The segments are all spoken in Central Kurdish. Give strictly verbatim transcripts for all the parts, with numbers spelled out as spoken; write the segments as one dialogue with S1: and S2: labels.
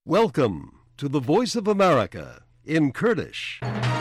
S1: Welcome to the Voice of America in Kurdish.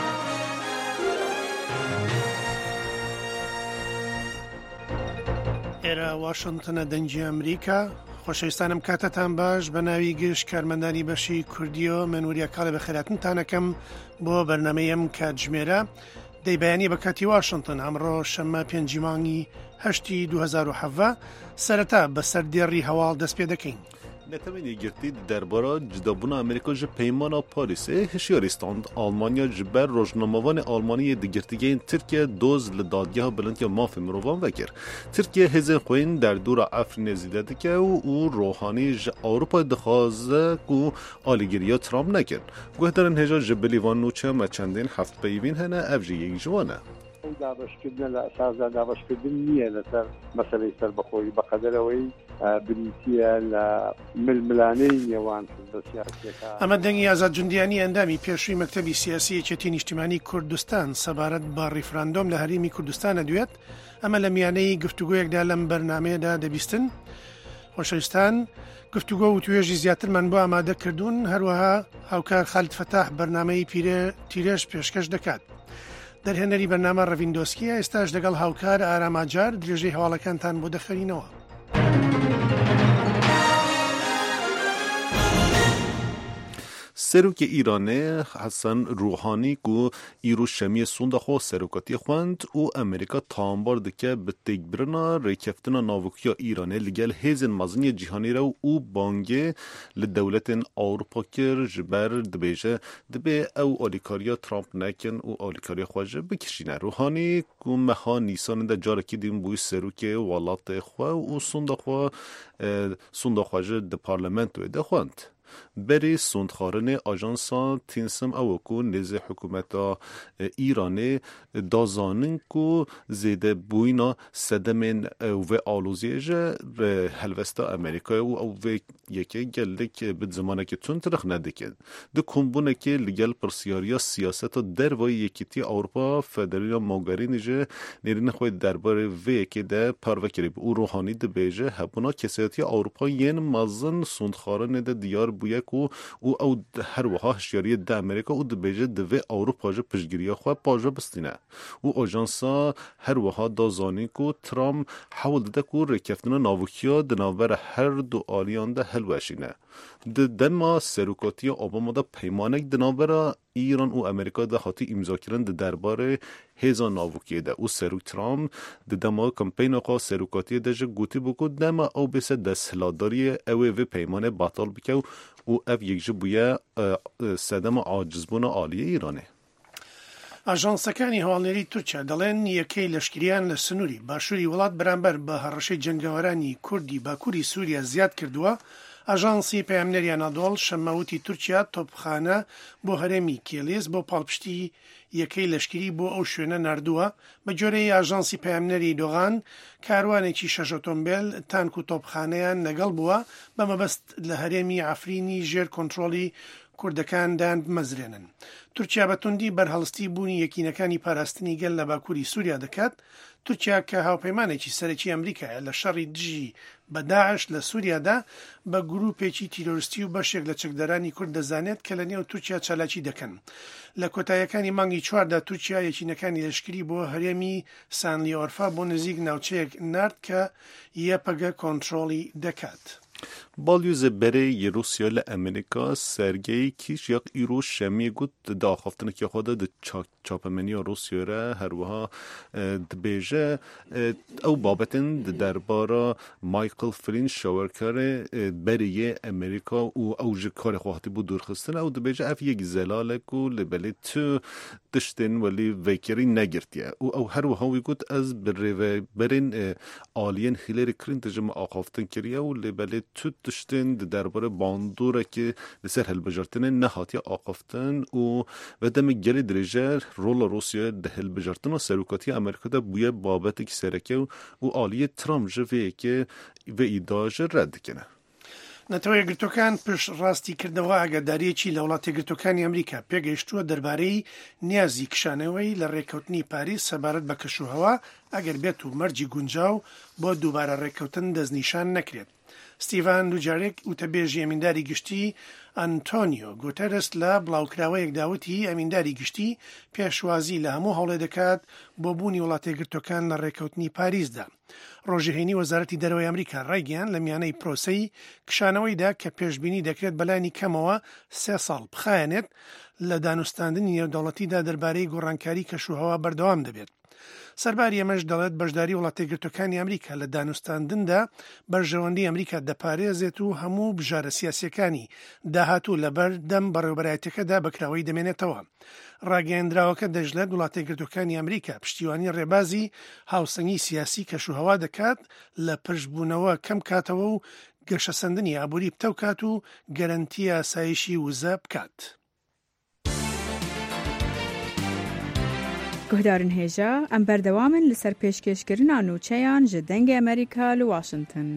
S2: ئێرە واشنگتنە دەنگی ئەمریکا خۆشەویستانم کاتتان باش بە ناوی گشت کارمەندانی بەشی کوردیۆ منوریەکاڵە بە خێراتنتانەکەم بۆ بەرنمەیەم کاتژمێرە دەیبیانی بە کاتی واشنگتن ئەمڕۆ شەممە پێنجی مانگی هەشتی دو هەزار و هەڤە سەرەتا بەسەر دێڕی هەواڵ دەست پێ دەکەین.
S3: نتوانی گرتی درباره جدابون امریکا ج پیمان پاریس هشیاریستاند آلمانیا جبر روزنامه‌وان آلمانی دیگرتیگه این ترکیه دوز لدادگاه بلند یا مافی مروان وکر ترکیه هزین خوین در دور افرین زیده که او او روحانی ج اروپا دخوازه کو آلیگریا ترامپ نکن گوه دارن هجا جبلی وان نوچه ما چندین هفت پیوین هنه افجی یک جوانه
S4: دابشکردن لە ئەساسدا دابشکردن نییە لەسەر مەسەلەی سەربەخۆیی بەقەدەرەوەی بریتیە لە ململانەی نێوان سیاسیەکە.
S2: ئەمە دەنگی ئازاد جوندیانی ئەندامی پێشووی مەکتەبی سیاسی یەکێتی نیشتیمانی کوردستان سەبارەت بە ڕیفراندۆم لە هەرێمی کوردستانە دوێت. ئەمە لە میانەی گفتوگۆیەکدا لەم بەرنامەیەدا دەبیستن. خۆشەویستان گفتوگۆ و توێژی زیاترمان بۆ ئامادە کردوون، هەروەها هاوکار خالد فەتاح بەرنامەی تیرێژ پێشکەش دەکات. دەرهێنەری بەرنامە ڕەڤیندۆسکیە ئێستاش لەگەڵ هاوکار ئاراماجار درێژەی هەواڵەکانتان بۆ دەخەرینەوە.
S3: سروک ایرانه حسن روحانی کو ایرو شمی سونده خو سروکاتی خواند او امریکا تامبار دکه به تکبرنا ریکفتنا ناوکیا ایرانه لگل هیزن مزنی جهانی رو او بانگه لدولت اروپا کر جبر دبیجه دبی او آلیکاریا ترامپ نکن او آلیکاریا خواجه بکشینه. روحانی کو مها نیسان ده جارکی دیم بوی سروک والات خوا او سونده خوا سونده خواجه ده پارلمنت ده خواند. بری سوندخارن آژانسا تینسم او کو نز حکومت ایرانی دازانن کو زیده بوینا سدمن و آلوزیج هلوستا امریکا و او و یکی گلک به زمانه که تون ترخ ندکن دو کمبونه که لگل پرسیاریا سیاست در و یکیتی اروپا فدرالیا موگارین جه نیرین خوی درباره و یکی ده پروکری او روحانی ده بیجه هبونا کسیاتی اروپا ین مزن سوندخارن ده دیار بویه کو او او هر وها هشیاری ده امریکا او ده بیجه ده و اروپا جه پشگیری خواه پاجه بستینه او آژانسا هر وها دازانی کو ترام حول ده کو رکفتنا ناوکیا ده ناور هر دو آلیان ده هلوشینه ده دما سروکاتی اوباما ده پیمانک ده ناور ایران و امریکا ده خاطی امضا کردن ده درباره هزار ناوکیه ده او سروک ترام ده دما کمپین آقا سروکاتی ده جه گوتی بکو دما او بسه دستهلاداری اوه و پیمان باطل بکو او اف یک جه بویه سدم عاجزبون عالیه ایرانه.
S2: ئاژانسەکانی هەواڵێری تورکیا دەڵێن یەکەی لەشکریان لە سنووری باشووری وڵات بەرامبەر بە هەڕەشەی جەنگاوەرانی کوردی باکووری سووریا زیاد کردووە. ئاژانسی پەیامنەری ئەنادۆڵ شەمەوتی تورکیا تۆپخانە بۆ هەرێمی کێلێز بۆ پاڵپشتی یەکەی لەشکری بۆ ئەو شوێنە نردووە. بە جۆرەی ئاژانسی پەیامنەری دۆغان کاروانێکی شەش ئۆتۆمبیل تانک و تۆپخانەیان لەگەڵ بووە بە مەبەست لە هەرێمی ئافرینی ژێر کۆنتڕۆلی کوردەکاندان بمەزرێنن. تورکیا بە توندی بەرهەڵستی بوونی یەکینەکانی پاراستنی گەل لە باکووری سووریا دەکات. تورکیا کە هاوپەیمانێکی سەرەکی ئەمریکایە لە شەڕی دژی بە داعش لە سووریادا بە گروپێکی تیرۆریستی و بەشێک لە چەکدەرانی کورد دەزانێت کە لە نێو تورکیا چالاکی دەکەن. لە کۆتاییەکانی مانگی چواردا تورکیا یەکینەکانی لەشکری بۆ هەرێمی سانلیۆرفا بۆ نزیک ناوچەیەک نرد کە یەپەگە کۆنتڕۆڵی دەکات.
S3: بالیوز بره روسیا ل امریکا سرگی کیش یک ایرو شمی گود داخفتن که خود د چاپمنی روسیا را هر وها دبیجه او بابتن درباره مایکل فلین شاورکار بره امریکا او اوج کار خواهتی بود درخستن او دبیجه اف یک زلاله کو لبلی تو دشتن ولی وکری نگرتیه او او هر وها وی گود از بره برین آلین هیلری کلینتون آخفتن کریه و لبلی تو دشتن درباره باندوره که لسر هلبجارتن نهاتی آقافتن و و دم گلی درجه رول روسیه ده هلبجارتن و سروکاتی امریکا ده بویه بابت که سرکه و آلیه ترامپ جوه که و ایداج رد کنه.
S2: نەتەوە یەکگرتوەکان پشت ڕاستی کردەوە ئاگاداریەکی لە وڵات یەکگرتوەکانی ئەمریکا پێگەیشتووە دەربارەی نیازی کشانەوەی لە ڕێکەوتنی پاریس سەبارەت بە کەشوهەوا ئەگەر بێت و مەرجی گونجاو بۆ دووبارە ڕێکەوتن دەستنیشان نەکرێت. ستیڤان دوجارێک وتەبێژی ئەمینداری گشتی ئەنتۆنیۆ گوتەرس لە بڵاوکراوەیەک داوتی ئەمینداری گشتی پێشوازی لە هەموو هەوڵێ دەکات بۆ بوونی وڵاتە یەکگرتوەکان لە ڕێکەوتنی پاریسدا. ڕۆژهێنی وەزارەتی دەرەوەی ئەمریکا ڕایگەیاند لە میانەی پرۆسەی کشانەوەیدا کە پێشبینی دەکرێت بەلانی کەمەوە سێ ساڵ بخایەنێت لە دانوستاندنی نێودەوڵەتیدا دەربارەی گۆڕانکاری کەشوهەوا بەردەوام دەبێت. سەرباری ئەمەش دەڵێت بەشداری وڵاتە یەکگرتوەکانی ئەمریکا لە دانوستاندندا بەرژەوەندی ئەمریکا دەپارێزێت و هەموو بژارە سیاسیەکانی داهاتوو لەبەر دەم بەڕێوەبەرایەتەکەدا بەکراوەی دەمێنێتەوە. ڕاگەیەندراوەکە دەژڵێت وڵاتە یەکگرتوەکانی ئەمریکا پشتیوانی ڕێبازی هاوسەنگی سیاسی کەشوهەوا دەکات لە پشتبوونەوە کەم کاتەوە و گەشەسەندنی ئابووری بتەوکات و گەرەنتی ئاسایشی وزە بکات.
S5: گهدارن هێژە ئەم بەردەوامن لەسەر پێشکەشکردنا نوچەیان ji dengê ئەمریکا li Washington.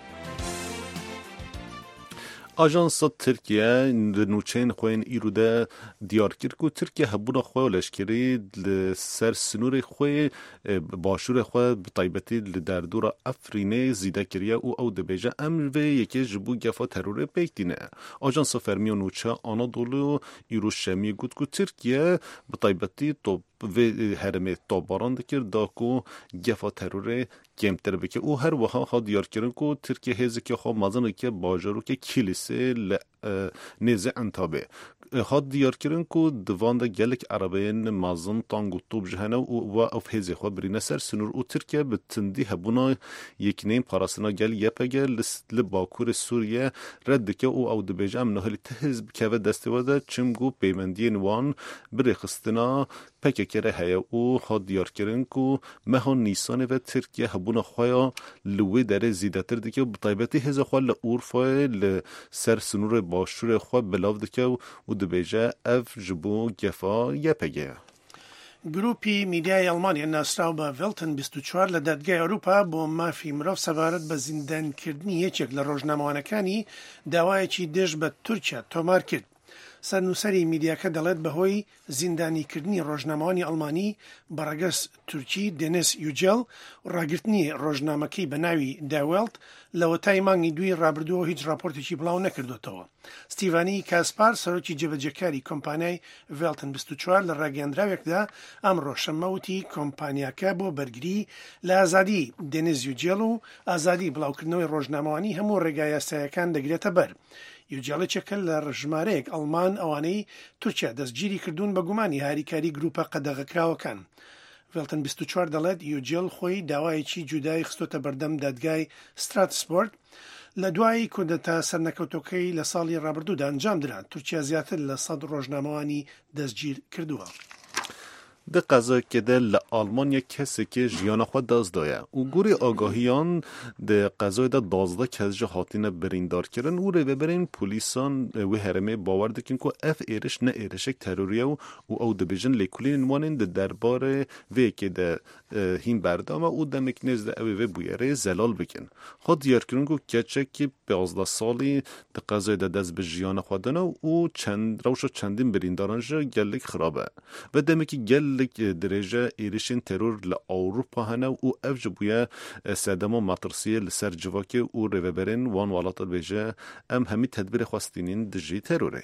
S3: Ajansa Tirkiye li nûçeyên xwe yên îro de diyar kir ku Tirkiye hebûna xwe û leşkerî li ser sinûrê xwe başûrê xwe bi taybetî li derdora Efrînê zîde kiriye û ew dibêje em vê yekê ji bo gefa terorê pêk tîne. Ajansa Fermiya Nûçe Anadolu îro şemiyê got ku Tirkiye bi taybetî top vê heremê topbaran dikir da ku gefa terorê kêmtir bike û her wiha ha diyarkirin ku Tirkiye hêzeke xwe mezineke bajarokê Kilîsê li nêzê Entabê hat diyarkirin ku divan de gelek erebeyên mezin tang û top ji hene û we ev hêzê xwe birîne ser sinûr û Tirkiye bi tindî hebûna yekînên parastina gel Y P G li Bakurê Sûriye red dike û ew dibêje em nihêlî ti hêz bikeve destê we de çim got peymendiyên wan bi rêxistina P K K re heye û hat diyarkirin ku meha Nîsanê ve Tirkiye hebûna xwe ya li wê derê zîdetir dike û bi taybetî hêzê xwe li Urfayê li ser sinûrê başûrê xwe bilav dike û dibêje ev ji bo gefa Y P G.
S2: گروپی میدیای ئەڵمانیا ناسراو بە ڤێڵتن بیست و چوار لە دادگای ئەوروپا بۆ مافی مرۆڤ سەبارەت بە زیندانکردنی یەکێک لە ڕۆژنامەوانەکانی داوایەکی دێژ بە تورکیا تۆمار کرد. سەرنووسەری میدیاکە دەڵێت بەهۆی زیندانیکردنی ڕۆژنامەوانی ئەڵمانی بەڕەگەس تورکی دێنیس یوجێل و ڕاگررتنی ڕۆژنامەکەی بە ناوی داوێڵت لە وەتای مانگی دوی ڕابردووە هیچ راپۆرتێکی بڵاو نەکردوێتەوە. ستیڤانی کاسپار سەرۆکی جێبەجێکاری کۆمپانیای ڤێڵتن بیست و چوار لە ڕاگەیاندراوێکدا ئەمڕۆ شەمەوتی کۆمپانیاکە بۆ بەرگری لە ئازادی دێنیس یوجێل و ئازادی بڵاوکردنەوەی ڕۆژنامەوانی هەموو ڕێگای یاساییەکان دەگرێتە بەر. یوجێڵێکێکە لە ڕژمارەیەک ئەڵمان ئەوانەی تورکیا دەستگیری کردوون بە گومانی هاریکاری گروپە قەدەغەکراوەکان. ڤێڵتن بیست و چوار دەڵێت یوجێل خۆی داوایەکی جودایی خستۆتە بەردەم دادگای ستراتسبۆرد لە دوای کودەتا سەرنەکەوتەکەی لە ساڵی ڕابردوودا ئەنجام دران. تورکیا زیاتر لە سەد ڕۆژنامەوانی دەستگیر کردووە.
S3: د قزاکê de li Almanya kesekê jiyana xwe dest daye û gurê agahîyan di qezayê de dazda kes ji hatine birîndarkirin û rêveberên polîsan wê herêmê bawer dikin ku ev êriş ne êrişek terorî ye û ew dibêjin lêkolînên wanên di derbarê vêyekê de hîn berdame û demek nêz de ew ê vê bûyerê zelal bikin. Hat diyarkirin ku keçekî pênzdeh salî di qezayê de dest bi jiyana xwe dine û rewşa çendîn birîndaran ji gelek xirab e ve demekî gel درێژە êrişên teror li Awropa hene û ev ji bûye sedema metirsiyê li ser civakê û rêveberên wan welat dibêje em hemî tedbîrê xwestinên dijî terorê.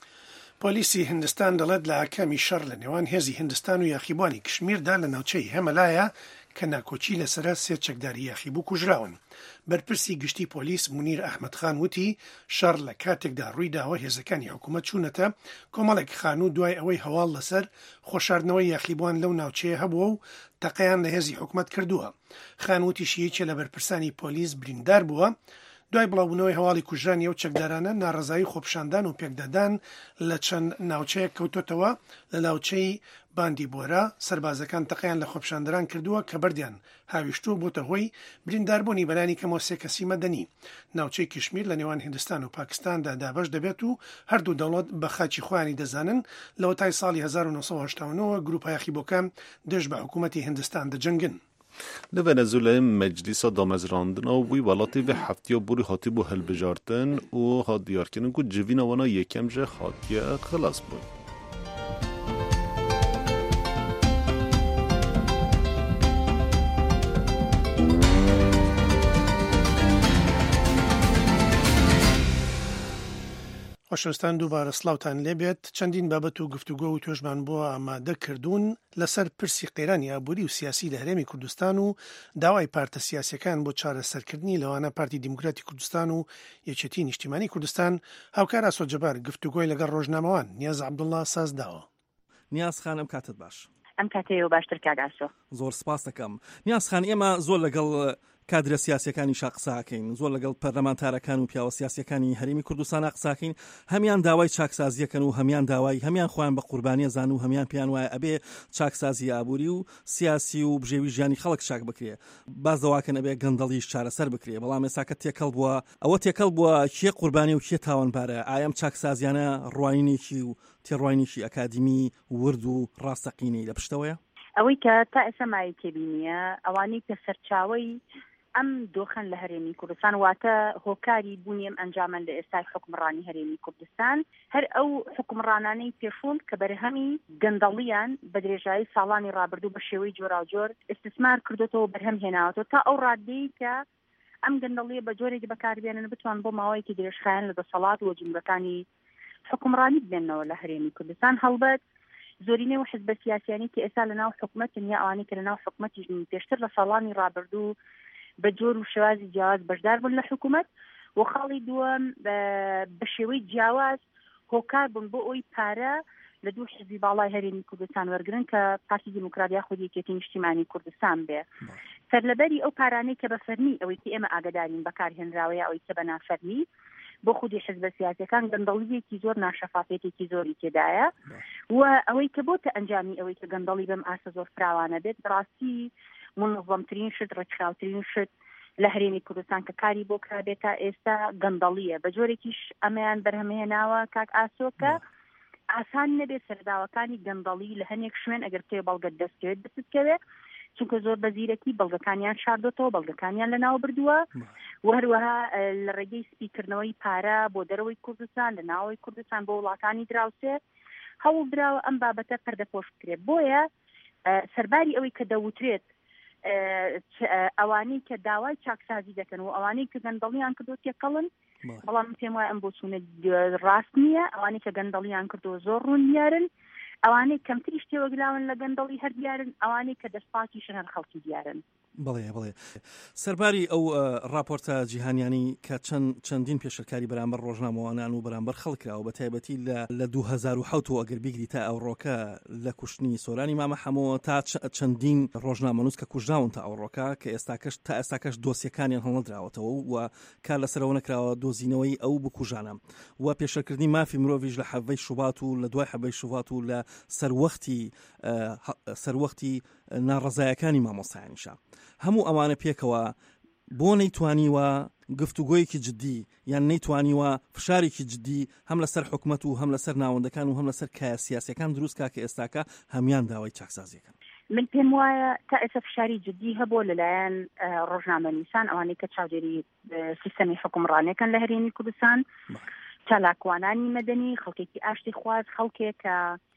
S2: پۆلیسی هندستان دەڵێت لە ئاکامی شەڕ لە نێوان هێزی هندستان و یاخیبوانی کشمیردا لە ناوچەی هەمەلایە کە ناکۆچی لەسرە سێ چەکداری یاخیبوو کوژراون. بەرپرسی گشتی پۆلیس مونیر ئەحمەدخان وتی شەڕ لە کاتێکدا ڕوویداوە هێزەکانی حکوومەت چوونەتە کۆمەڵێک خانوو دوای ئەوەی هەواڵ لەسەر خۆشاردنەوەی یاخیبوان لەو ناوچەیە هەبووە و تەقەیان لە هێزی حکوومەت کردووە. خانوتی شیەکێ لە بەرپرسانی پۆلیس بریندار بووە. دوای بڵاوبوونەوەی هەواڵی کوژرانی ئەو چەکدارانە ناڕەزایی خۆپشاندان و پێکدەدان لە چەند ناوچەیەک کەوتۆتەوە لە ناوچەی باندیبۆرە سەربازەکان تەقیان لە خۆپشاندەران کردووە کە بەردیان هاویشتوو بۆتە هۆی برینداربوونی بەلانی کەمەوە سێ کەسی مەدەنی. ناوچەی کشمیر لە نێوان هندستان و پاکستاندا دابەش دەبێت و هەردوو دەوڵەت بە خاچی خۆیانی دەزانن لە وەتای ساڵی هەزار و نۆسەد و هەشتا و نۆ گروپە یاخیبۆکان دژ بە حکوومەتی هندستان دەجەنگن.
S3: Li Venezuelayê meclîsa damezrandina wî welatê vê heftiya borî hatî bû hilbijartin û hat diyarkirin ku civîna wana yekem ji hatiye xilas bûn.
S2: خۆشەویستان دووبارە سڵاوتان لێبێت. چەندین بابەت و گفتوگۆ و توێژمان بۆ ئامادە کردوون لەسەر پرسی قێرانی ئابووری و سیاسی لە هەرێمی کوردستان و داوای پارتە سیاسیەکان بۆ چارەسەرکردنی لەوانە پارتی دیموکراتی کوردستان و یەکێتی نیشتیمانی کوردستان. هاوکار ئاسۆ جەبار گفتوگۆی لەگەڵ ڕۆژنامەوان نیاز عەبدوڵڵا سازداوە.
S6: نیاز خان ئەم کاتت باش.
S7: ئەم کاتەیە باشتر کاگاسۆ.
S6: زۆر سپاس دەکەم. نیاز خان ئێمە زۆر لەگەڵ کادرە سیاسیەکانی قساکەین، زۆر لەگەڵ پەرلەمانتارەکان و پیاوە سیاسیەکانی هەرێمی کوردستان قساکەین، هەمیان داوای چاکسازیەکەن و هەمیان داوای هەمیان خۆیان بە قوربانیە زان و هەمیان پێیان وایە ئەبێ چاکسازی ئابووری و سیاسی و بژێوی ژیانی خەڵک چاک بکرێ، باز دەواکەن ئەبێ گەندەڵیش چارەسەر بکرێ. بەڵام ئێستا کە تێکەڵ بووە ئەوە تێکەڵ بووە کێ قوربانی و کێ تاوانبارە، ئایم چاکسازیانە ڕوانینێکی و تێڕوانینێکی ئەکادمی ورد و ڕاستەقینەی لە پشتەوەیە؟
S7: ئەوەی کە تا ئێستا مای تێبینیە ئەوانەی کە سەرچاوەی ئەم دۆخەن لە هەرێمی کوردستان واتە هۆکاری بوونیم ئەنجامن لە ئێستای حکومڕانی هەرێمی کوردستان، هەر ئەو حکومڕانانەی پێشوون کە بەرهەمی گەندەڵیان بە درێژایی ساڵانی ڕابردوو بە شێوەی جۆراوجۆر ئستثمار کردوتەوە بەرهەم هێناوەتەوە تا ئەو ڕادەیە کە ئەم گەندەڵیە بە جۆرێکی بەکاربێنن بتوان بۆ ماوەیەکی درێژخایەن لە دەسەڵات و جملەکانی حکومڕانی ببێنەوە لە هەرێمی کوردستان. هەڵبەت زۆرینەی و حزبە سیاسیانی کە ئێستا لەناو حکومەتن یا ئەوانەی کە لەناو حکومەتی پێشتر لە ساڵانی ڕابردوو بە جۆر و شێوازی جیاواز بەشدار بوون لە حکومەت و خاڵی دووەم بە شێوەی جیاواز هۆکار بوون بۆ ئەوی پارە لە دوو حزبی باڵای هەرێمی کوردستان وەرگرن کە پارتی دیموکراتیا خودی یەکێتی نیشتیمانی کوردستان بێ. سەرلەبەری ئەو پارانەی کە بە فەرمی ئەوەی کە ئێمە ئاگادارین بەکارهێنراوەیە ئەوەی کە بە نافەرمی بۆ خودی حزبە سیاسیەکان گەندەڵیەکی زۆر ناشەفافێتێکی زۆری تێدایە و ئەوەی کە بۆتە ئەنجامی ئەوەی کە گەندەڵی بەم ئاسە زۆر فراوانە بێت ڕاستی منظەمترین شت ڕێکخراوترین شت لە هەرێمی کوردستان کە کاری بۆ کرابێت تا ئێستا گەندەڵیە بە جۆرێکیش ئەمەیان بەرهەمهێناوە کاک ئاسۆکە ئاسان نەبێت سەرداوەکانی گەندەڵی لە هەنێک شوێن ئەگەر پێ بەڵگەت دەستکەوێت بستکەوێت چونکە زۆر بەزیرەکی بەڵگەکانیان شاردۆتەوە بەڵگەکانیان لەناو بردووە و هەروەها لە ڕێگەی سپیکردنەوەی پارە بۆ دەرەوەی کوردستان لە ناوەی کوردستان بۆ وڵاتانی دراوسێ هەوڵ درراوە ئەم بابەتە پەردەپۆش بکرێت. بۆیە سەرباری ئەوەی کە دەوترێت ئەوانەی کە داوای چاکسازی دەکەن و ئەوانەی کە گەندەڵیان کردو تێکەڵن، بەڵام پێم وایە ئەم بۆچوونە ڕاست نییە. ئەوانەی کە گەندەڵیان کردو زۆر ڕوون دیارن، ئەوانەی کەمتریش تێوەگلاون لە گەندەڵی هەر دیارن، ئەوانەی کە دەستپاکیشن هەر خەڵکی دیارن.
S6: بڵێ بڵێ سەرباری ئەو راپۆرتە جیهانیانی کە چەند چەندین پێشەرکاری بەرامبەر ڕۆژنامەوانان و بەرامبەر خەڵکراوە بە تایبەتی لە دوو هەزار و حەوت و ئەگەر بیگری تا ئەوڕۆکە لە کوشتنی سۆرانی مامە حەمەوە تا چەندین ڕۆژنامەنووس کە کوژراون تا ئەوڕۆکە کە ئێستاکەش تا ئێستاکەش دۆسیەکانیان هەڵنەدراوەتەوە و کار لەسەرەوە نەکراوە دۆزینەوەی ئەو بکوژانە و پێشەرکردنی مافی مرۆڤیش لە حەڤەی شوبات و لە دوای حەڤەی شوبات و لە سەروەختی سەروەختی ناڕەزایەکانی مامۆستایانیشە. هەموو ئەوانە پێکەوە بۆ نەیتوانیوە گفتوگۆیەکی جدی یان نەیتوانیوە فشارێکی جدی هەم لەسەر حکومەت و هەم لەسەر ناوەندەکان و هەم لەسەر کایە سیاسیەکان دروست کا کە ئێستاکە هەمیان داوای چاکسازیەکەن.
S7: من پێم وایە تا ئێستا فشاری جدی هەبوو لەلایەن ڕۆژنامەنووسان ئەوانەی کە چاودێری سیستەمی حکومڕانیەکان لە هەرێمی کوردستان، چالاکوانانی مەدەنی، خەڵکێکی ئاشتی خواز، خەڵکێک کە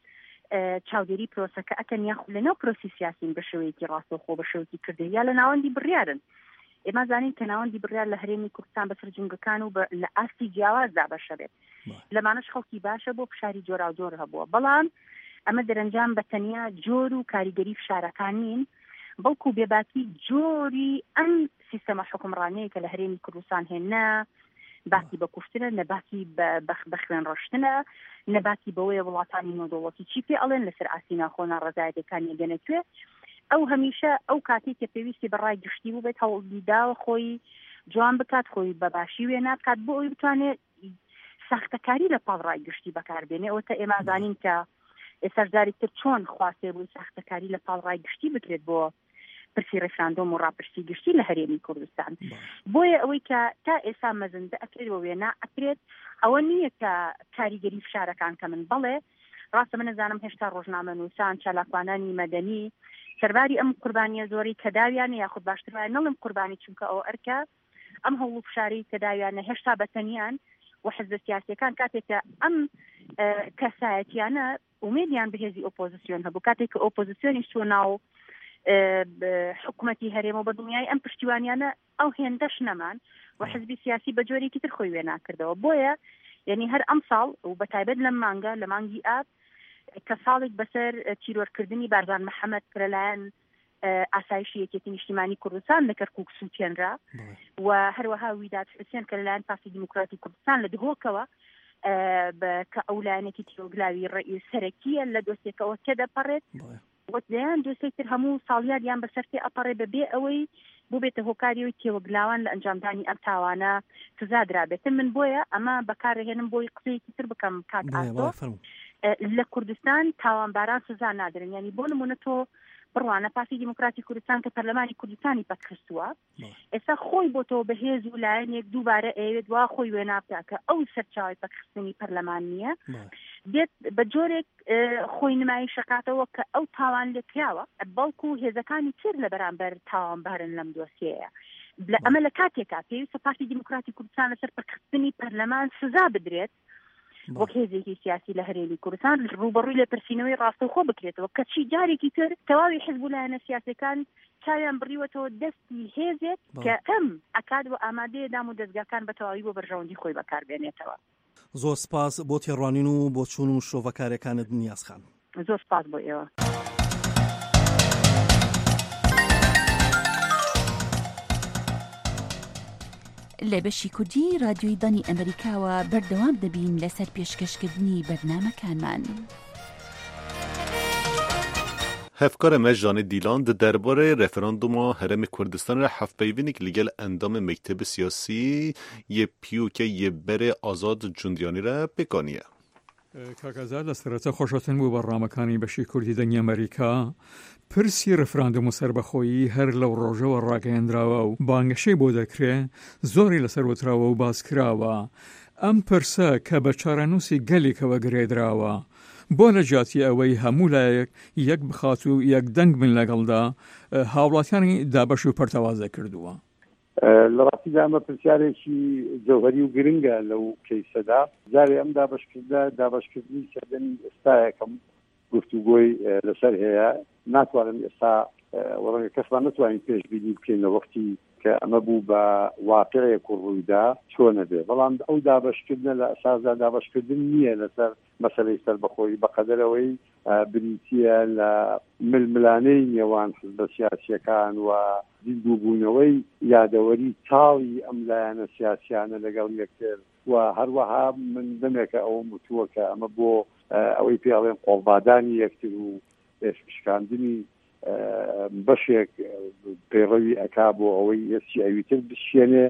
S7: چاودێری پرۆسەکە ئەکەن یاخود لەناو پرۆسی سیاسین بە شێوەیەکی ڕاستەوخۆ بە شێوەیەکی کردی یا لە ناوەندی بڕیارن. ئێمە زانین کە ناوەندی بڕیار لە هەرێمی کوردستان بەسەر جنگەکان و لە ئاستی جیاوازدا بەشە بێت. لەمانەش خەڵکی باشە بۆ فشاری جۆراوجۆر هەبووە، بەڵام ئەمە دەرەنجام بە تەنیا جۆر و کاریگەری فشارەکان نین، بەڵکو بێباکی جۆری ئەم سیستەمە حکومڕانیەیە کە لە هەرێمی کوردستان هێنا، باکی بە کوفتنە، نەباکی بە خوێن ڕۆشتنە، نەباکی بەوەیە وڵاتانی نۆدەوڵەتی چی پێ ئەڵێن لەسەر ئاستی ناخۆ ناڕەزایەتەکان یەگەنە توێ. ئەو هەمیشە ئەو کاتێک کە پێویستی بەڕای گشتی بوو بێت هەوڵدیداوە خۆی جوان بکات، خۆی بەباشی وێ ناکات بۆ ئەوی بتوانێت ساختەکاری لە پاڵ ڕای گشتی بەکاربێنێ. ئەوە تا ئێمە زانین کە ئێستا جاری تر چۆن خواستێ بووی ساختەکاری لە پاڵ ڕای گشتی بکرێت بۆ پرسی ڕێفراندۆم و ڕاپرسی گشتی لە هەرێمی کوردستان. بۆیە ئەوەی کە تا ئێستا مەزەندە ئەکرێت و وێنا ئەکرێت ئەوە نییە کە کاریگەری فشارەکان کە من بڵێ ڕاستە من نەزانم هێشتا ڕۆژنامەنووسان، چالاکوانانی مەدەنی سەرباری ئەم قوربانیە زۆری کە داویانە یاخود باشتر وایە نەڵم قوربانی چونکە ئەوە ئەرکە ئەم هەوڵ و فشاری کە داویانە هێشتا بەتەنیان و حزب سیاسیەکان کاتێک کە ئەم کەسایەتیانە ئومێدیان بەهێزی ئۆپۆزیسیۆن هەبوو، کاتێک کە ئۆپۆزیسیۆنیش چوە ناو حکومەتی هەرێمەوە بە دنیای ئەم پشتیوانیانە ئەو هێندەش نەمان و حزبی سیاسی بە جۆرێکی تر خۆی وێ ناکردەوە. بۆیە یعنی هەر ئەم ساڵ و بەتایبەت لەم مانگە لە مانگی ئاب کە ساڵێک بەسەر تیرۆرکردنی بارزان محەممەد کرەلایەن ئاسایشی یەکێتی نیشتیمانی کوردستان لە کەرکووک سووتێنرا و هەروەها ویداد حوسێن کە لەلایەن پارتی دیموکراتی کوردستان لە دهۆکەوە کە ئەو لایەنێکی تیرۆگلاوی ڕێی سەرەکیە لە دۆسێکەوە تێدەپەڕێت وەدایان دۆسێتر هەموو ساڵیاریان بەسەرتێ ئەپەڕێ بەبێ ئەوەی بۆ بێتە هۆکاریەوەی تێوەگلاوان لە ئەنجامدانی ئەم تاوانە سزادرابێت. من بۆیە ئەمە بەکارهێنم بۆی قسەیەکی تر بکەم کات ئاسۆ لە کوردستان تاوانباران سزا نادرن. یعنی بۆ نمونە تۆ بڕوانە پارتی دیموکراتی کوردستان کە پەرلەمانی کوردستانی پەتخستووە ئێستا خۆی بۆ تۆ بەهێز و لایەنێک دووبارە ئەوێت وا خۆی وێنا بکا کە ئەو سەرچاوی پەتخستنی پەرلەمان نییە بێت بە جۆرێک خۆی نمایی شکاتەوە کە ئەو تاوان لێ کراوە بەڵکو هێزەکانی تر لە بەرامبەر تاوانبارن لەم دۆسیەیە. ئەمە لە کاتێکا پێویستە پارتی دیموکراتی کوردستان لەسەر پەتخستنی پەرلەمان سزا بدرێت وەک هێزێکی سیاسی لە هەرێمی کوردستان ڕوبەڕووی لە پرسیینەوەی ڕاستەوخۆ بکرێتەوە کەچی جارێکی تر تەواوی حزب و لایەنە سیاسەکان چاویان بڕیوەتەوە دەستی هێزێک کە ئەم ئەکاد و ئامادەیە دام و دەستگاکان بە تەواوی بۆ بەرژەوەندی خۆی بەکاربێنێتەوە.
S6: زۆر سپاس بۆ تێڕوانین و بۆ چوون و شۆڤەکارەکانت نیازخان.
S7: زۆر سپاس بۆ ئێوە.
S8: لە بەشی کوردی رادیۆی دانی ئەمریکاوە بەردەوام دەبین لەسەر پێشکەشکردنی بەرنامەکانمان.
S3: هفکار مجانی دیلان درباره رفراندوم هرم کردستان را هفت پیوینک لگل اندام مکتب سیاسی یه پیو که یه بره آزاد جندیانی را بکانیه.
S9: کاکازاد لەسەرەتا خۆشەتن بوو بەڕامەکانی بەشی کوردی دەنگی ئەمریکا پرسی ڕفراندۆم و سەربەخۆیی هەر لەو ڕۆژەوە ڕاگەیەندراوە و بانگەشەی بۆ دەکرێت زۆری لەسەر وتراوە و باس کراوە. ئەم پرسە کە بە چارەنووسی گەلێکەوە گرێدراوە بۆ لە جاتی ئەوەی هەموو لایەک یەک بخات و یەک دەنگ بن لەگەڵدا هاوڵاتیانی دابەش و پەرتەوازە کردووە.
S4: لە ڕاستیدا ئەمە پرسیارێکی جەوهەری و گرنگە لەو کەیسەدا. جارێ ئەم دابەشکردە دابەشکردنی سەردەمی ئێستایەکەم گفتوگۆی لەسەر هەیە ناتوانم ئێستا وەڕەنگە کەسمان نتوانین پێشبینی بکەین لە وەختی کە ئەمە بوو بە واقعەیەک و ڕوویدا چۆنە بێ، بەڵام ئەو دابەشکردنە لە ئەساسدا دابەشکردن نییە لەسەر مەسەلەی سەربەخۆیی بەقەدەرەوەی بریتیە لە ململانەی نێوان حزبە سیاسیەکان و دیندووبوونەوەی یادەوەری تاڵی ئەم لایەنە سیاسیانە لەگەڵ یەکتر و هەروەها من دەمێکە ئەوم وتووە کە ئەمە بۆ ئەوەی پێڵێن قۆڵبادانی یەکتر و پێشکاندنی بەشێک پەیڕەوی ئەکا بۆ ئەوەی هێستی ئەویتر بشێنێ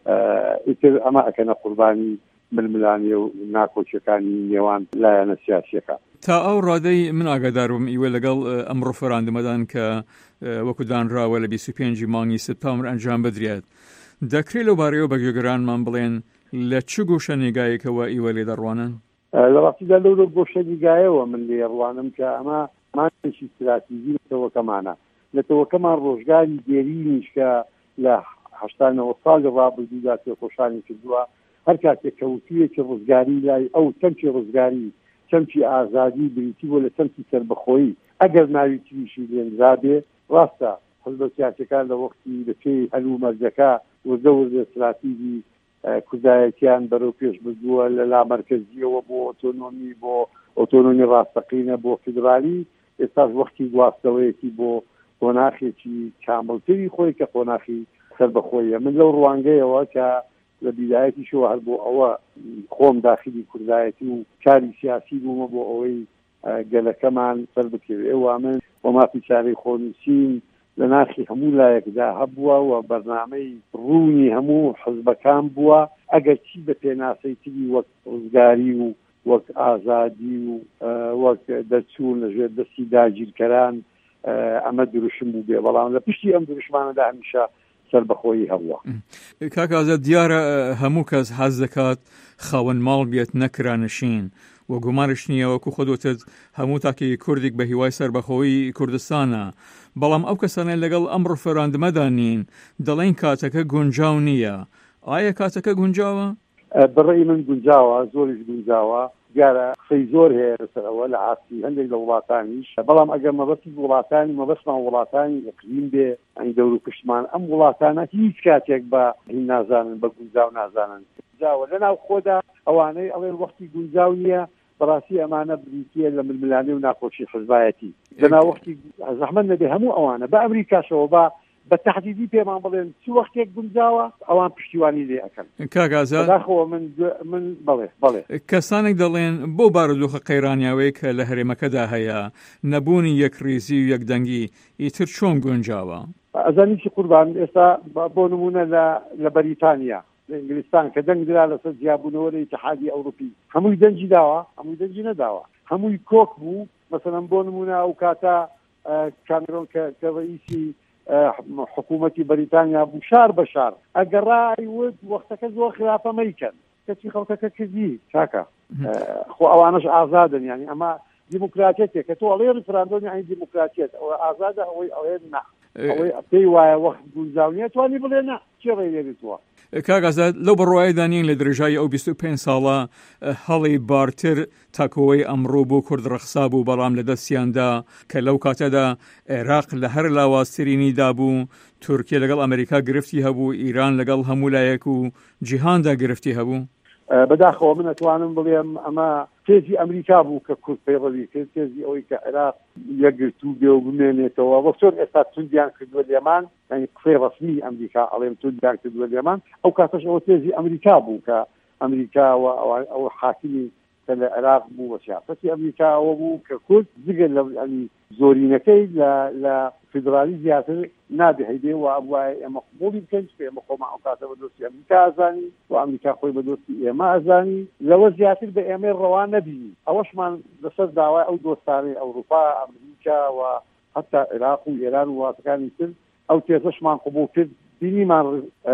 S4: ئیتر ئەمە ئەکەنە قوربانی ململانیە و ناکۆچەکانی نێوان لایەنە سیاسیەکە.
S9: تا ئەو ڕادەی من ئاگادارم ئیوە لەگەڵ ئەم ڕفراندمەدان کە وەکو دانراوە لە بیست و پێنجی مانگی سپتامبر ئەنجام بدرێت دەکرێت لەو بارەیەوە بە گوێگرانمان بڵێن لە چ گۆشە نیگایەکەوە ئیوە لێ دەڕوانن؟
S4: لە ڕاستیدا لەو گۆشە نیگایەوە من لێ ڕوانم کە ئەمە مانشی استراتیژی لەتەوەکەمانە لەتەوەکەمان ڕۆژگاری دێرینیش کە لە هەشتانەوە ساڵی ڕابردوودا پێخۆشانی کردووە هەر کاتێک کەوتویەکی ڕزگاری لای ئەو چەمچی ڕزگاری چەمچی ئازادی بریتی بۆ لە چەمچی سەربەخۆیی ئەگەر ناوی تریشی لێنرا بێ ڕاستە حزبە سیاسیەکان لە وەختی لەپێی هەلوو مەرجەکە وردە وردە استراتیژی کوردایەتیان بەرەو پێش بردووە لە لامەرکەزیەوە بۆ ئۆتۆنۆمی بۆ ئۆتۆنۆمی ڕاستەقینە بۆ فیدرالی ئێستاش وەختی گواستەوەیەکی بۆ قۆناخێکی کامڵتری خۆی کە قۆناخی سەربەخۆیە. من لەو ڕوانگەیەوە کە لە بیدایەتی شەوە هەر بۆ ئەوە خۆم داخلی کوردایەتی و کاری سیاسی بوومە بۆ ئەوەی گەلەکەمان سەر بکەوێ. ئێوە من وەمافی چارەی خۆنووسین لە ناخی هەموو لایەکدا هەبووە و بەرنامەی ڕوونی هەموو حزبەکان بووە ئەگەر چی بە پێناسەی تری وەک ڕزگاری و وەک ئازادی و وەک دەرچوون لەژێر دەستی داگیرکەران ئەمە دروشم بوو بێ، بەڵام لە پشتی ئەم دروشمانەدا هەمیشە سەربەخۆیی هەبووە.
S9: کاکازە دیارە هەموو کەس حەز دەکات خاوەن ماڵ بێت نەکرانشین و گومانش نییە وەکو خۆدوتت هەموو تاکی کوردێک بە هیوای سەربەخۆیی کوردستانە، بەڵام ئەو کەسانە لەگەڵ ئەم ڕفراندمەدا نین دەڵێن کاتەکە گونجاو نییە. ئایا کاتەکە گونجاوە؟
S4: بەڕێی من گونجاوە، زۆریش گونجاوە. دیارە قسەی زۆر هەیە لەسەرەوە لە عاسی هەندێک لە وڵاتانیش، بەڵام ئەگەر مەبەستی وڵاتانی مەبەستمان وڵاتانی ئەقلیم بێ ئەنی دەور و پشتمان ئەم وڵاتانە هیچ کاتێک بە هین نازانن بە گونجاو نازانن. گونجاوە لەناو خۆدا ئەوانەی ئەڵێن وەختی گونجاو نییە بەڕاستی ئەمانە بریتە لە ململانێ و ناخۆشی حزبایەتی لەناو وەختی زەحمەت نەبێ هەموو ئەوانە بە ئەمریکاشەوە بە بە تهدیدی پێمان بڵێن چ وەختێک گونجاوە ئەوان پشتیوانی لێ ئەەکەن
S9: کاگازاد
S4: داخەوە من من بڵێ بڵێ
S9: کەسانێک دەڵێن بۆ بارودۆخە قەیرانیاوەی کە لە هەرێمەکەدا هەیە نەبوونی یەکریزی و یەکدەنگی ئیتر چۆن گونجاوە
S4: ئەزانی چی قوربان ئێستا بۆ نمونە لە بەریتانیا لە ئینگلیستان کە دەنگ درا لەسەر جیاببوونەوە لە ئیتحادی ئەوروپی هەمووی دەنگی داوە هەمووی دەنگی نەداوە هەمووی کۆک بوو مەسەڵەن بۆ نمونە ئەو کاتە کامێرۆن کە ڕئیسی حکوومەتی بەریتانیا بوو شار بە شار ئەگەڕای وت وەختەکە زۆر خراپەمەیکەن کەچی خەڵکەکە کردی چاکە خۆ ئەوانەش ئازادن یانی ئەمە دیموکراتێتێک کە تۆ ئەڵێ ڕفراندۆمی ئەین دیموکراتیت ئەوە ئازادە ئەوەی ئەوێ نا ئەوەی پێی وایە وەخت گونجاونیە توانی بڵێ نا چێ ڕێوێتوە
S9: کاگازاد لەو بەڕۆایە دانیین لە درێژایی ئەو بیست و پێنج ساڵە هەڵی بارتر تاکۆوەی ئەمڕۆ بۆ کورد ڕەخسا بوو بەڵام لە دەستیاندا کە لەو کاتەدا عێراق لە هەر لاوازترینی دابوو تورکیا لەگەڵ ئەمریکا گرفتی هەبوو ئیران لەگەڵ هەموو لایەک و جیهاندا گرفتی هەبوو
S4: بەداخەوە من ئەتوانم بڵێم ئەمە تێزی ئەمریکا بوو کە کورد پەیڕەوی کرد تێزی ئەوەی کە عێراق یەکگرتوو بێ و بمێنێتەوە وە چۆن ئێستا توندیان کردووە لێمان یعنی قسەی ڕەسمی ئەمریکا ئەڵێم توندیان کردووە لێمان ئەو کاتەش ئەوە تێزی ئەمریکا بوو کە ئەمریکا ئەوە حاکمی کە لە عێراق بوو بە سیاسەتی ئەمریکا ئەوە بوو کە کورد جگە لە زۆرینەکەی لە فیدرالی زیاتر نابێ هەیدێ و ئەوایە ئێمە قبوڵی بکەین کە ئێمە خۆمان ئەو کاتە بە دۆستی ئەمریکا ئازانی و ئەمریکا خۆی بە دۆستی ئێمە ئازانی لەوە زیاتر بە ئێمەی ڕەوا نەبینی ئەوەشمان لەسەر داوای ئەو دۆستانەی ئەوروپا ئەمریکا و حتا عێراق و ئێران و وڵاتەکانی تر ئەو تێزەشمان قبوڵ کرد بینیمان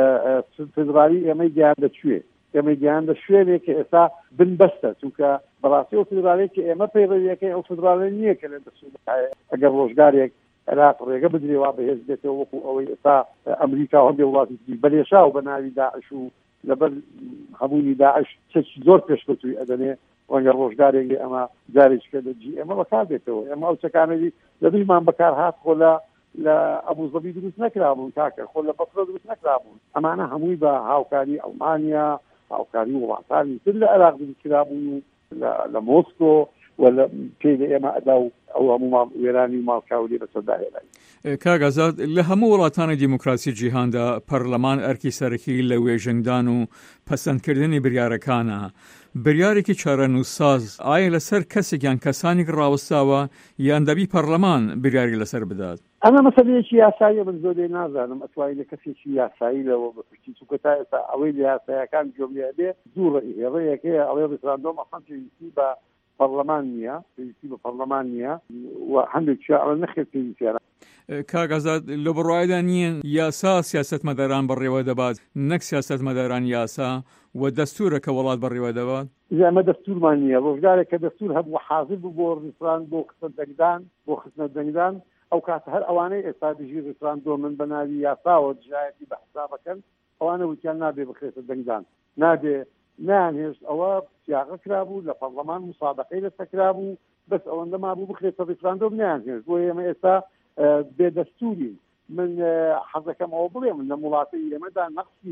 S4: فیدرالی ئێمەی گیاندە کوێ ئێمە گیاندە شوێنێک کە ئێستا بنبەستە چونکە بەڕاستی ئەو فیدراڵێک کە ئێمە پەیڕەویەکەی ئەو فیدراڵی نییە کە لە دەسوود ئەگەر ڕۆژگارێک عێراق ڕێگە بدرێوا بەهێز بێتەوە وەکو ئەوەی ئێستا ئەمریکا هەندێک وڵاتی بەلێشا و بە ناوی داعش و لەبەر هەبوونی داعش چەکی زۆر پێشکەوتووی ئەدەنێ وەنگە ڕۆژگارێکی ئەمە جارێککە لە جی ئێمە بەکار بێتەوە ئێمە ئەو چەکانەی لە دژمان بەکار هات خۆ لە لە ئەبوزەبی دروست نەکرابوون تاکە خۆ لە بەفرە دروست نەکرابوون ئەمانە هەمووی بە هاوکاری ئەڵمانیا هاوکاری وڵاتانی تر لە عێراق دروست کرابوون لە مۆسکۆ ولا پێی لە ئێمە ئەدا و ئەو هەموو وێرانی و ماڵکاولی بەسەرداهێنای
S9: کاگازاد لە هەموو وڵاتانی دیموکراسی جیهاندا پەرلەمان ئەرکی سەرەکی لە وێژنگدان و پەسەندکردنی بریارەکانە بریارێکی چارەنووساز ئایا لەسەر کەسێکیان کەسانێک ڕاوەستاوە یان دەبی پەرلەمان بریاری لەسەر بدات
S4: ئەمە مەسەلەیەکی یاسایی من زۆر لێ نازانم ئەتوانی لە کەسێکی یاسایی لەوە بپرسی چونکە تا ئێستا ئەوەی لە یاسایەکان جۆم لێ بێ دوو ڕێڕەیەک هەیە ئەڵێ ڕیفراندۆم ئەخەم پێویستی بە پەرلەمان نییە پێویستی بە پەرلەمان نییە و هەندێکیان ئەڵێ نەخێت پێویستیانە
S9: کاگازاد لە بڕواایدا نییە یاسا سیاسەتمەداران بەڕێوە دەبات نەک سیاسەتمەداران یاسا و دەستورە کە وڵات بەڕێوە دەبات
S4: ئەمە دەستورمان نییە ڕۆژگارێک کە دەستور هەبوو حاضر بوو بۆ ڕیفران بۆ قسە دەنگدان بۆ خستنە دەنگدان ئەو کاتە هەر ئەوانەی ئێستا دژی ڕیفراندۆ من بە ناوی یاساوە دژایەتی بە حسابەکەن ئەوانە وتیان نابێ بخرێتە دەنگدان نابێ نانهێشت ئەوە سیاقە کرابوو لە پەرلەمان مسابقەی لەسەر کرابوو بەس ئەوەندە مابوو بخرێتە ڕیفراندۆم نانهێشت بۆ ئێمە ئێستا بێدەستوری من حەزەکەم ئەوە بڵێ من لە وڵاتی ئێمەدا نەقسی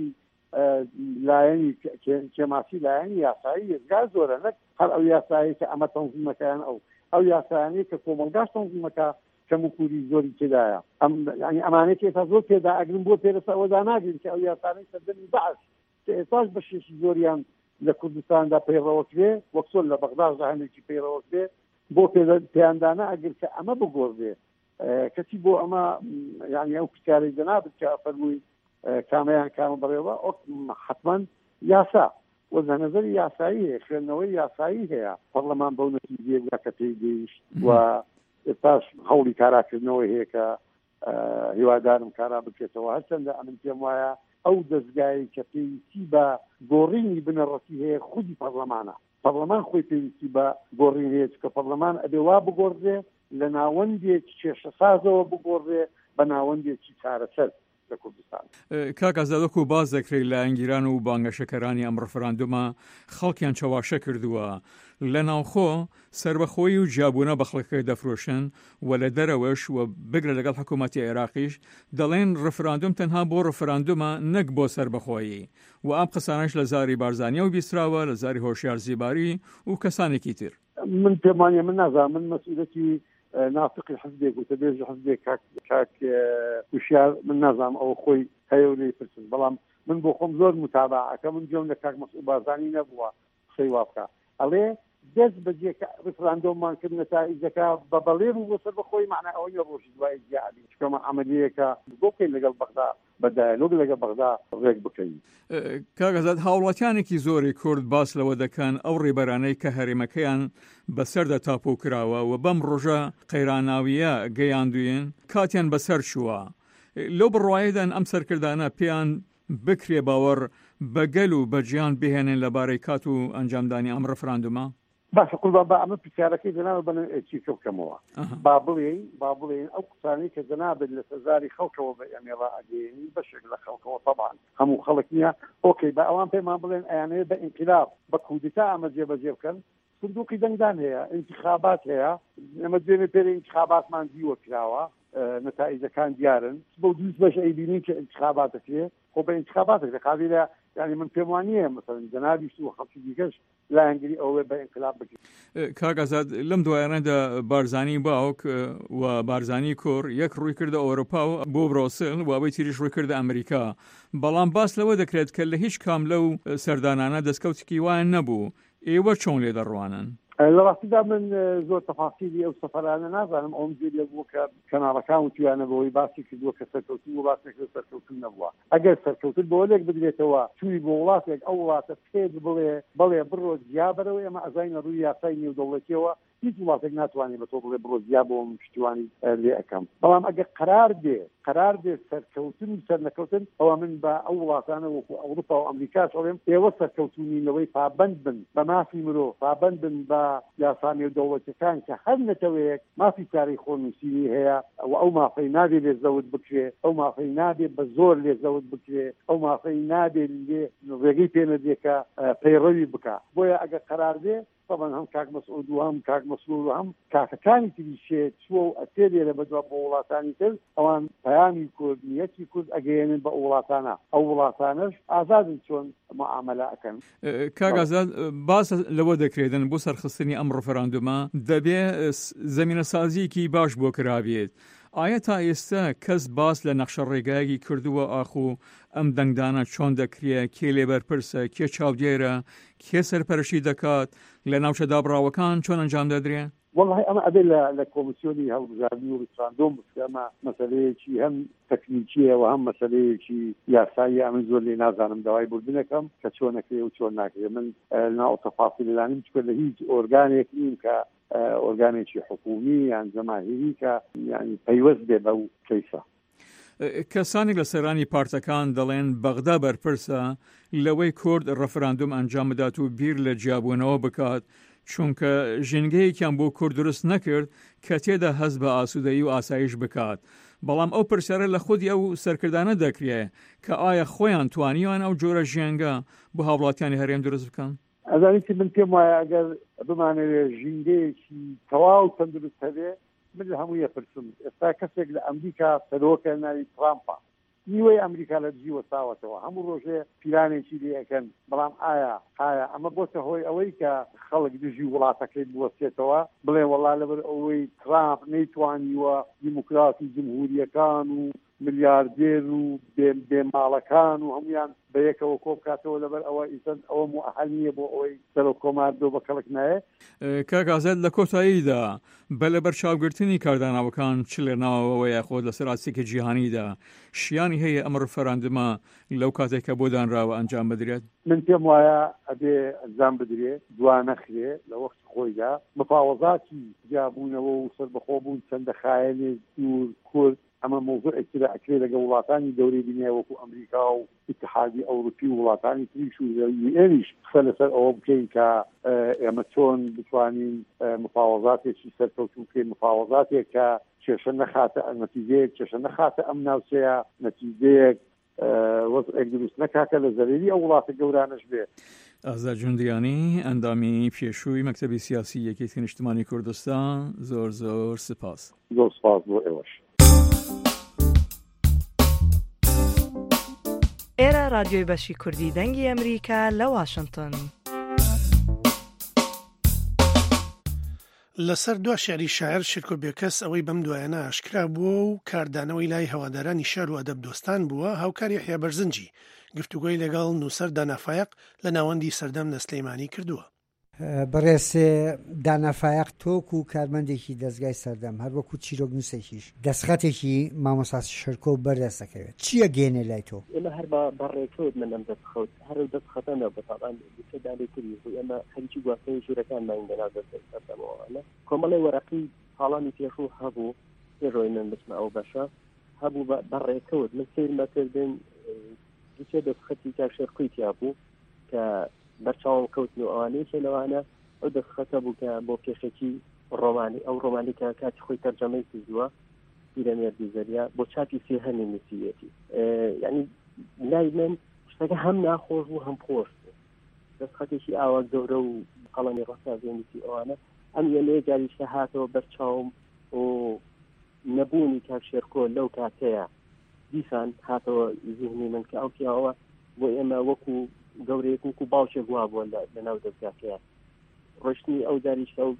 S4: لایەنی کێماسی لایەنی یاسایی هێزگار زۆرە نەک هەر ئەو یاسایی کە ئەمە تەنزیمەکەیان ئەو ئەو یاسایانی کە کۆمەلگاش تەنزیمەکە کەم و کوری زۆری تێدایە ینی ئەمانەی ئێستا زۆر تێدا ئەگرن بۆ پێرەسە ئەوەدا ناگرین کە ئەو یاسانەی سەردەمی بەعث کە ئێستاش بەشێکی زۆریان لە کوردستاندا پەیڕەوەکرێ وەک چۆن لە بەغداد هەندێکی پەیڕەوەکرێ بۆ پێیاندانە ئەگەر کە ئەمە بگۆڕێ کەسی بۆ ئەمە یعنی ئەو کارێک دەنابێت کە فەرمووی کامەیان کامە بڕێوە حتما یاسا وەزە نەزەری یاسایی هەیە خوێندنەوەی یاسایی هەیە پەرلەمان بەو نەتیجەیە کە پێی گەیشت و ئێستاش هەوڵی کاراکردنەوەی هەیە کە هیوادارم کارا بکرێتەوە هەرچەندە ئەمن پێم وایە ئەو دەستگای کە پێویستی بە گۆڕینی بنەڕەتی هەیە خودی پەرلەمانە پەرلەمان خۆی پێویستی بە گۆڕین هەیە کە پەرلەمان ئەبێ وا بگۆڕێ لە ناوەندێکی کێشەسازەوە بگۆڕێ بە ناوەندێکی چارەسەر لە کوردستان.
S9: کاکازادەکو باز دەکرێت لە ئەنگیران و بانگەشەکەرانی ئەم ڕفراندومە خەڵکیان چاواشە کردووە لە ناوخۆ سربەخۆی و جیابوونە بە خەڵکەکە دەفرۆشن و لە دەرەوەش و بگرە لەگەڵ حکوومەتی عێراقیش دەڵێن ڕفراندوم تەنها بۆ ڕفراندومە نەک بۆ سربەخۆیی و ئام قسانش لە زاری بارزانیا و بیستراوە لە زاری هۆشیار زیباری و کەسانێکی تر.
S4: من پێمانە من نازانم من مەسئولەتی نافقی حزبێک و تەبێژ حزبێک کاک هوشیار من نازانم ئەوە خۆی هەیە و لێی پرسن بەڵام من بۆ خۆم زۆر متابعەکە من جۆم لە کاک مەسئول بارزانی نەبووە قسەی وا بکە ئەڵێ دەست بەجێ ڕفراندۆمان کرد نەتایجەکە بە بەڵێ بوو بۆ سەربەخۆی معنای ئەوەی ڕۆژی دوای جیابی چکەمە عەمەلیەکە بۆ بکەین لەگەڵ بەغدا بە دایالۆگ لەگەڵ بەغدا ڕێک بکەین.
S9: کاگەزاد هاوڵاتیانێکی زۆری کورد باس لەوە دەکەن ئەو ڕێبەرانەی کە هەرێمەکەیان بەسەردە تاپۆ کراوە و بەم ڕۆژە قەیراناویە گەیاندوین کاتیان بەسەر چووە. لەو بڕواایەدان ئەم سەرکردانە پێیان بکرێ باوەڕ بەگەل و بەجیان بهێنن لەبارەی کات و ئەنجامدانی ئەم ڕفراندومە.
S4: باشە قوربان بە ئەمە پرسیارەکەی جەنابە بەنێ چیکە بکەمەوە با بڵێین با بڵێین ئەو قسانەی کە جەنابێت لە سەرزاری خەڵکەوە بە ئەمێڵا ئەگەیەنی بەشێک لە خەڵکەوە طبعاً هەموو خەڵک نییە ئۆکەی بە ئەوان پێمان بڵێن ئەیانەیە بە ئینقلاب بە کودتا ئەمە جێبەجێ بکەن سندوقی دەنگدان هەیە انتخابات هەیە ئەمە دوێنێ پێرە انتخاباتمان دیوە کراوە نەتایجەکان دیارن بۆ دووس بەش ئەیبینین کە انتخابات دەکرێ خۆ بە انتخاباتێک لە قابلە يعني من پێم وانییە مثلا جەنابیش و خەڵکی دیکەش لایەنگری ئەوێ بە ئینقلاب بکرێت.
S9: کاگازاد لەم دوایانەدا بارزانی باوک و بارزانی کوڕ یەک ڕووی کردە ئەوروپا و بۆ برۆسل و ئەوەی تریش ڕووی کردە ئەمریکا بەڵام باس لەوە دەکرێت کە لە هیچ کام لەو سەردانانە دەستکەوتێکی وایان نەبوو ئێوە چۆن لێ دەڕوانن؟
S4: لە ڕاستیدا من زۆر تەفاسیلی ئەو سەفەرانە نازانم ئەوم جێ بوو کە کەناڵەکان و تویانەبەوەی باسی کردووە کە سەرکەوتن و باسێک لە سەرکەوتن نەبووە ئەگەر سەرکەوتن بۆ لێک بدرێتەوە توی بۆ وڵاتێک ئەو وڵاتە پێت بڵێ بڵێ بڕۆ جیابەرەوە ئێمە ئەزاینە ڕووی یاسای نێودەوڵەتیەوە هیچ وڵاتێک ناتوانێت بە تۆ بڵێ بڕۆ جیا بۆ پشتیوانی لێ ئەەکەم بەڵام ئەگەر قرار دێ قرار دێ سەرکەوتن و سەرنەکەوتن ئەوە من بە ئەو وڵاتانە وەکو ئەوروپا و ئەمریکاش ئەڵێم ئێوە سەرکەوتنینەوەی پابەند بن بە مافی مرۆ پابەند بن بە یاسا نێودەوڵەتیەکان کە هەر نەتەوەیەک مافی تاریخ خۆنووسینی هەیە و ئەو مافەی نابێت لێ زەوت بکرێ ئەو مافەی نابێت بە زۆر لێ زەوت بکرێ ئەو مافەی نابێت لێ ڕێگەی پێنەدێکە پەیڕەوی بکە بۆیە ئەگەر قرار دێ طبعا هم کاک مسعود و هم کاک مسعود و هم کاکەکانی تریشێ چوە و ئەتێ لێرە بەدوا بە وڵاتانی تر ئەوان پەیامی کورد نیەتی کورد ئەگەیەنن بە وڵاتانە ئەو وڵاتانش ئازادن چۆن معاملە ئەەکەن.
S9: کاک ئازاد باس لەوە دەکرێتن بۆ سەرخستنی ئەم ڕفراندومە دەبێ زەمینە سازیەکی باش بۆ کرابێت. ئایا تا ئێستا کەس باس لە نەخشە ڕێگایەکی کردووە ئاخو ئەم دەنگدانە چۆن دەکرێت کێ لێبەرپرسە کێ چاودێرە کێ سەرپەرشی دەکات لە ناوچە دابڕاوەکان چۆن ئەنجام دەدرێت؟
S4: والله ئەمە ئەبێ لە کۆمیسیۆنی هەڵبژاردننی و ڕفراندۆم ئەمە مەسەلەیەکی هەم تەکنیکیە و هەم مەسەلەیەکی یاسایی ئەمن زۆر لێ نازانم داوای بردنەکەم کە چۆن نەکرێ و چۆن ناکرێت من ناو تەفاسیلانیم چکە لە هیچ ئۆرگانێک نیم کە ئۆرگانێکی حکومی یان جەماهیری کە یعنی پەیوەست بێ بەو کەیسە.
S9: کەسانی لە سەرانی پارتەکان دەڵێن بەغدا بەرپرسە لەوەی کورد ڕەفراندوم ئەنجام بدات و بیر لە جیابوونەوە بکات چونکە ژینگەیەکیان بۆ کورد دروست نەکرد کە تێدا هەست بە ئاسوودەیی و ئاسایش بکات بەڵام ئەو پرسیارە لە خودی ئەو سەرکردانە دەکرێت کە ئایا خۆیان توانیوان ئەو جۆرە ژێنگە بۆ هاوڵاتیانی هەرێم دروست بکەن؟
S4: ئەزانیتی من پێم وایە ئەگەر بمانەوێت ژینگەیەکی تەواو تەندروست هەبێ من لە هەموو یەپرسم ئێستا کەسێک لە ئەمریکا سەرۆکە ناوی ترامپە نیوەی ئەمریکا لە دژی وەساوەتەوە هەموو ڕۆژێ پیرانێکی لێەکەن بەڵام ئایا ئایا ئەمە بۆتە هۆی ئەوەی کە خەڵک دژی وڵاتەکەی بوەستێتەوە بڵێ وەڵا لەبەر ئەوەی ترامپ نەیتوانیوە دیموکراتی جمهوریەکان و ملیاردێر و بێماڵەکان و هەمویان بە یەکەوە کۆ بکاتەوە لەبەر ئەوە ئیسەن ئەوە مؤهل نییە بۆ ئەوەی سەرۆ کۆماردۆ بە کەڵک نایە.
S9: کاک ئازاد لە کۆتاییدا بە لەبەر چاوگرتنی کارداناوەکان چ لێ ناوەوە یاخۆ لە سەراسێکی جیهانیدا شیانی هەیە ئەمە ڕفەراندمە لەو کاتێکە بۆ دانراوە ئەنجام بدرێت؟
S4: من پێم وایە ئەبێ ئەنجام بدرێت دوا نەخرێ لە وەخت خۆیدا مفاوەزاتی جیابوونەوە و سەربەخۆبوون چەندە خایەنێ دوور کورد ئەمە مۆزوعێکی لە ئەکرێ لەگە وڵاتانی گەورەی دنیا وەکو ئەمریکا و اتحادی ئەوروپی و وڵاتانی تریش و ئێریش قسە لەسەر ئەوە بکەین کە ئێمە چۆن بتوانین مفاوەزاتێکی سەرکەوتوو بکەین، مفاوەزاتێک کە کێشە نەخاتە نەتیجەیەک کێشە نەخاتە ئەم ناوچەیە، نەتیجەیەک وەزعێک دروست نەکاتە لە زەرێری ئەو وڵاتە گەورانش بێ.
S9: ئازاد جوندیانی ئەندامی پێشووی مەکتەبی سیاسی یەکێتی نیشتیمانی کوردستان، زۆر زۆر سپاس.
S4: زۆر سپاس بۆ ئێوەش.
S10: ئێرە رادیۆی بەشی کوردی دەنگی ئەمریکا لە واشنگتن.
S2: لەسەر دو شعری شاعر شرک و بێکەس ئەوەی بەم دوایانە ئاشکرا بووە و کاردانەوەی لای هەوادارانی شار و ئەدەب دۆستان بووە. هاوکاری یحیا بەرزنجی گفتوگۆی لەگەڵ نووسەر دانافایق لە ناوەندی سەردەم نەسلەیمانی کردووە.
S11: بەڕێز دانافایق تۆک و کارمەندێکی دەستگای سەردەم هەر وەکو چیرۆک نووسێکیش دەستخەتێکی مامۆستا شەرکۆ و بەردەست دەکەوێت. چییە گێنێ لای تۆ؟
S12: ئێمە هەر بەڕێکەوت من ئەم دەستخەوت هەر دەستخەتەنە بەتاڵان دادێتری ئێمە خەریکی گواستنی ژوورەکانمان لەناو دەستگای سەردەمەوە کۆمەڵی وەرەقی ساڵانی پێشوو هەبوو پێڕۆی من بچمە ئەو بەشە هەبوو بەڕێکەوت من سیرمەکردن دوچێ دەستخەتی کا شێرکۆی تیا بوو کە بەرچاوم کەوتن و ئەوانەی لەوانە ئەو دەستخەتە بوو کە بۆ پێشێکی ڕۆمانی ئەو ڕۆمانی کە کاتی خۆی تەرجەمەی کردووە پیرەمێردی زەریا بۆ چاپی سێهەمی نووسیەتی. یعنی لای من شتەکە هەم ناخۆش بوو هەم خۆش بوو. دەستخەتێکی ئاوا گەورە و قەڵەمی ڕەسازی نووسی ئەوانە ئەم یەلێ جاریشتە هاتەوە بەرچاوم و نەبوونی کاک شێرکۆ لەو کاتەیە دیسان هاتەوە زیهنی من کە ئەو پیاوە بۆ ئێمە وەکو گەورەیەک وەکو باوشێک وا بووە لەناو دەستگاکەیە. ڕۆشتنی ئەو جاریشتە و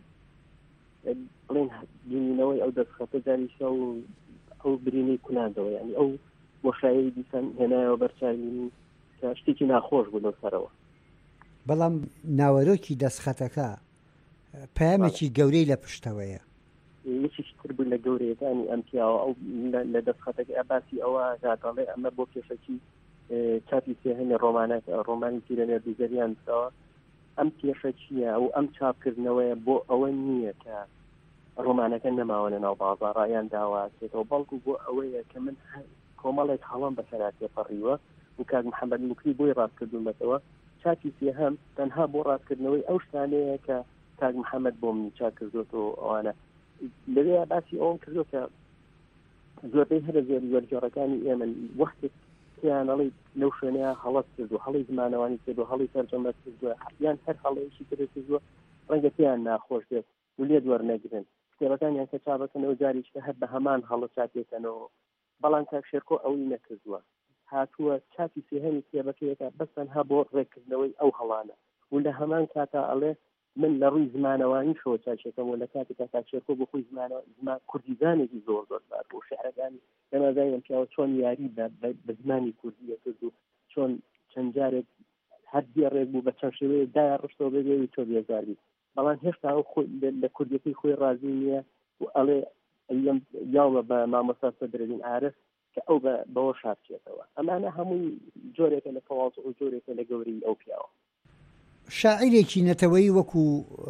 S12: بڵێن بینینەوەی ئەو دەستخەتە جاریشتە و ئەو برینەی کولاندەوە یعنی ئەو بۆشایی دیسان هێنایەوە بەرچاوی کە شتێکی ناخۆش بوو لەو سەرەوە.
S11: بەڵام ناوەرۆکی دەستخەتەکە پەیامێکی گەورەی لە پشتەوەیە.
S12: یەکیش تر بوو لە گەورەیەکانی ئەم پیاوە ئەو لە دەستخەتەکە ئەباسی ئەوە دەڵێ ئەمە بۆ پێشەکی چاپی سێهەمی ڕۆمانە ڕۆمانی پیرەمێردی زەریانەوە ئەم پێشە چییە ئەو ئەم چاپکردنەوەیە بۆ ئەوە نییە کە ڕۆمانەکە نەماوە لە ناو بازاڕایان داواتێتەوە بەڵکو بۆ ئەوەیە کە من کۆمەڵێک هەڵام بەسەراتێ پەڕیوە و کاک محەممەد موکری بۆی ڕاستکردومەتەوە چاپی سێهەم تەنها بۆ ڕاستکردنەوەی ئەو شتانەیە کە کاک محەممەد بۆ منی چاپ کردوێتەوە ئەوانە لەوێ باسی ئەوم کردو کە زۆربەی هەرە زێر وەرجۆڕەکانی ئێمە وەختێک یانەڵی لەو شوێنەیە هەڵەت کردو هەڵی زمانەوانی کردو هەڵی تەرجەمە کردووە یان هەر هەڵەیەکی تر کردووە ڕەنگە پێیان ناخۆش بێت و لێ دووەرنەگرن کتێبەکانیان کە چاپەکەنەوە جاریشکە هەر بە هەمان هەڵە چاپێکەنەوە بەڵام کاک شێرکۆ ئەوی نەکردووە هاتووە چاپی سێهەمی کتێبەکەیەکە بەس تەنها بۆ ڕێکردنەوەی ئەو هەڵانە و لە هەمان کاتا ئەڵێ من لە ڕووی زمانەوانی شەوە چاچەکەم و لە کاتێکا کاک شێرکۆ بۆ خۆی زمان کوردیزانێکی زۆر زۆر بار بۆ شێعرەکانی لەمەزای پیاوە چۆن یاری بە زمانی کوردیە کرد و چۆن چەند جارێک هەر دیێڕێک بوو بە چەند شێوەیە دایە ڕشتەوە بێوی تۆ بێزاری بەڵام هێشتا لە کوردیەکەی خۆی ڕازی نییە و ئەڵێ یاوە بە مامۆستا سەدرەدین عارف کە ئەو بەوە شارچێتەوە ئەمانە هەمووی جۆرێکە لە تەواو و جۆرێکە لە گەوری ئەو پیاوە.
S11: شاعیرێکی نەتەوەی وەکو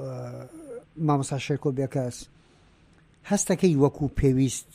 S11: مامۆستا شێرکۆ بێکەس هەستەکەی وەکو پێویست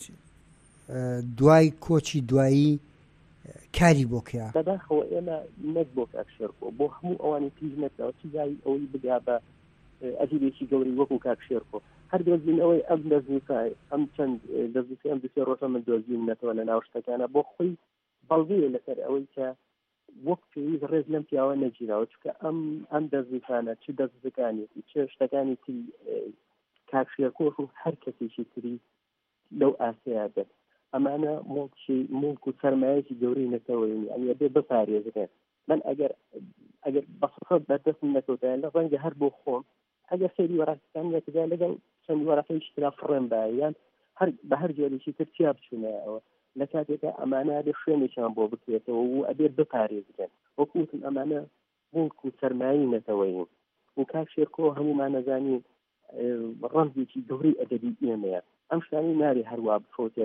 S11: دوای کۆچی دوایی کاری بۆ کرا
S12: بەداخەوە ئێمە نەک بۆ کاک شێرکۆ بۆ هەموو ئەوانی پیش نەکەوە چیزایی ئەوەی بگا بە ئەدیبێکی گەوری وەکو کاک شێرکۆ هەر دۆزینەوەی ئەم دەزووسای ئەم چەند دەزووسی ئەم دوسێ ڕۆژە من دۆزین نەتەوە لە ناو شتەکانە بۆ خۆی بەڵگەیە لەسەر ئەوەی کە وەک پێویست ڕێز لەم پیاوە نەگیراوە چکە ئەم ئەم دەزووسانە چ دەزووسەکانێتی چه شتەکانی تری کاک شێرکۆش و هەر کەسێکی تری لەو ئاسەیە بێت ئەمانە مڵکی مڵک و سەرمایەکی گەورەی نەتەوەی ئەنیە بێ بپارێزرێن من ئەگەر ئەگەر بەسەفەت بەردەستم نەکەوتایە لە ڕەنگە هەر بۆ خۆم ئەگەر سەیری وەڕاستەکان نەکردا لەگەڵ چەند وەرەقەی شترا فڕێن بایان هەر بە هەر جۆرێکی تر چیا بچوونایەوە لە کاتێکە ئەمانە بێ شوێنێکیان بۆ بکرێتەوە و ئەبێ بپارێزرێن وەکوتم ئەمانە مڵک و سەرمایی نەتەوەیین و کاک شێرکۆ هەمومان نەزانین ڕەمزێکی گەورەی ئەدەبی ئێمەیە ئەم شتانی ناری هەروە بفۆتێت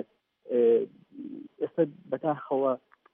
S12: ئێستا بەتاخەوە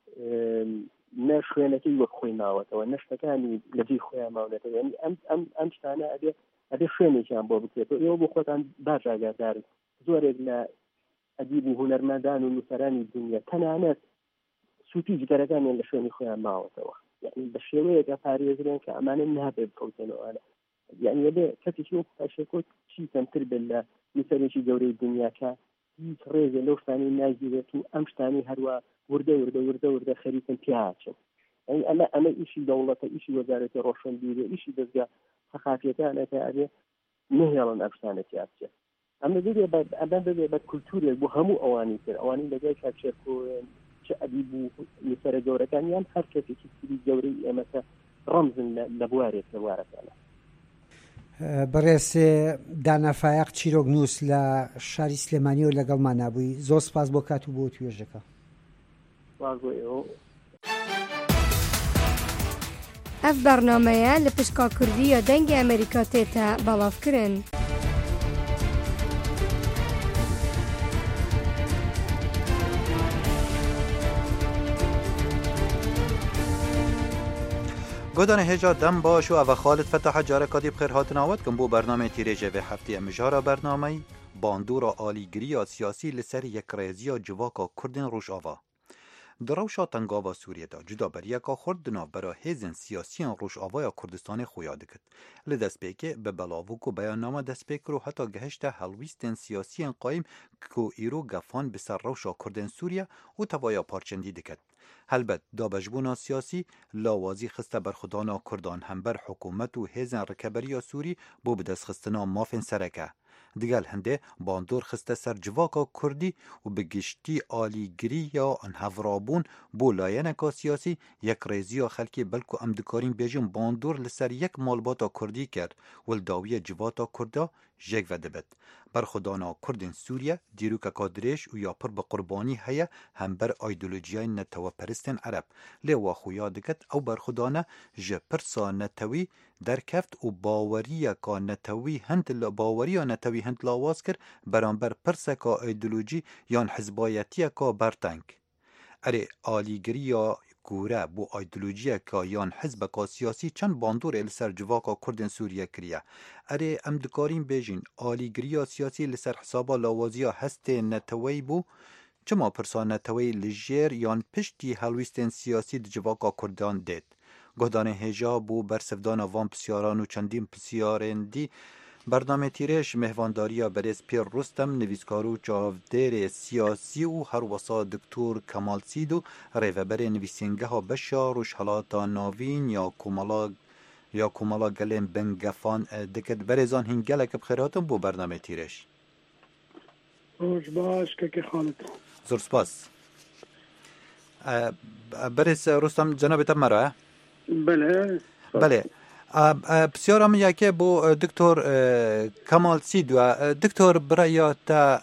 S12: نە شوێنەکەی وەک خۆی ماوەتەوە نەشتەکانی لەجێی خۆیان ماونێتەوە ئەم شتانە ئەبێ ئەبێ شوێنێکیان بۆ بکرێتەوە ئێوە بۆ خۆتان باش ئاگادارن زۆرێک لە ئەدیب و هونەرمەندان و نووسەرانی دنیا تەنانەت سوپی جگەرەکانیان لە شوێنی خۆیان ماوەتەوە یعنی بە شێوەیەکە پارێزرێن کە ئەمانە نابێت بکەوتنەوە یعنی لێ کەسێکی وەکو پاشێکۆت چی کەمتر بێت لە نووسەرێکی گەورەی دنیاکە هیچ ڕێزە لەو شتانی ناگیرێت و ئەم شتانی هەروە وردە وردە وردە وردە خەریکن پیاچن ئەمە ئەمە ئیشی دەوڵەتە ئیشی وەزارەتی ڕۆشنبیری ئیشی دەستگا سەخافیەکانەکە ئەبێ نهێڵن ئەم شتانە پیاچێت ئەمە بێ ئەمە بێ بە کولتورێک بۆ هەموو ئەوانی تر ئەوانی لەگەڵ کاکشێرکۆن چ ئەدیب و نووسەرە گەورەکانیان هەر کەسێکی سری گەورەی ئێمەکە ڕەمزن لە بوارێک لە وارەکانە.
S11: بەڕێز دانافایق چیرۆک نووس لە شاری سلێمانی و لەگەڵمان نبووی زۆر سپاس بۆ کات و بۆ توێژەکە.
S13: ئەف بەرنامەیە لە پشکا کوردیە دەنگی ئەمریکا تێتە بەڵاوکردن.
S14: گودان هجا دم باش و او خالد فتح جارکاتی بخیر هاتن آود کن بو برنامه تیریجه و هفته مجارا برنامه باندورا آلیگری سیاسی لسر یک ریزی جواکا کردن روش آوا. دروشا تنگاوا سوریه دا جدا بر یکا خورد دنا برا هیزن سیاسی روش آوای کردستان خویاده کد. لدست پیکه به بلاوکو بیاننامه دست پیک رو حتی گهشت هلویستن سیاسی قایم که ایرو گفان بسر روشا کردن سوریه و توایا پارچندی دکد. هلبت دابجبونا سیاسی لاوازی خسته بر خدانا کردان هم بر حکومت و هیزن رکبری سوری بو بدست خستنا مافن سرکه. دیگل هنده باندور خسته سر جواکا کردی و بگشتی آلیگری یا انهورابون بو لاینکا سیاسی یک ریزی خلکی بلکو امدکارین بیجیم باندور لسر یک مالباتا کردی کرد ولداوی جواتا کرده جگ و دبت. برخودانا کردین سوریه دیروکا کادریش و یا پر به قربانی هیا هم بر ایدولوژیای نتوا پرستن عرب لیوا خویا دکت او برخودانا جه پرسا نتوی در کفت و باوریه کا نتوی هند باوریه نتوی هند لاواز کر برانبر پرسا کا ایدولوژی یان حزبایتیه کا برتنگ. اره آلیگری یا گوره بو ایدولوژی که یان حزب کا سیاسی چند باندور لسر جواکا کردن سوریه کریه. اره امدکارین بیجین آلیگری سیاسی لسر حسابا لاوازیا هست نتوی بو چما پرسا نتوی لجیر یان پشتی هلویستن سیاسی د جواکا کردان دید. گهدان هجا بو برسفدان وان پسیاران و چندین پسیارن دی برنامه تیرش مهوانداری برز پیر رستم نویسکارو چاودر سیاسی و هر وسا دکتور کمال سیدو ریوبر نویسنگه ها بشار و شحلاتا ناوین یا کومالا یا کومالا گلن بنگفان دکت برزان هنگلک بخیراتم بو برنامه تیرش.
S15: روش باش که که خالد
S14: زور سپاس. برز رستم جناب تمرا؟
S15: بله
S14: بله. بسیارم یکی با دکتر کمال سیدو دکتر برای تا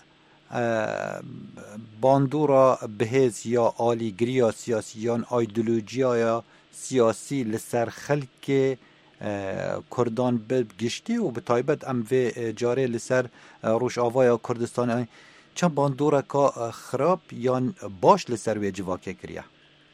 S14: باندورا بهز یا آلیگری یا سیاسیان ایدولوژی یا سیاسی لسر خلک کردان بگشتی و به تایبت ام و جاره لسر روش آوای کردستان چند باندورا که خراب یا باش لسر وی جواکه کریه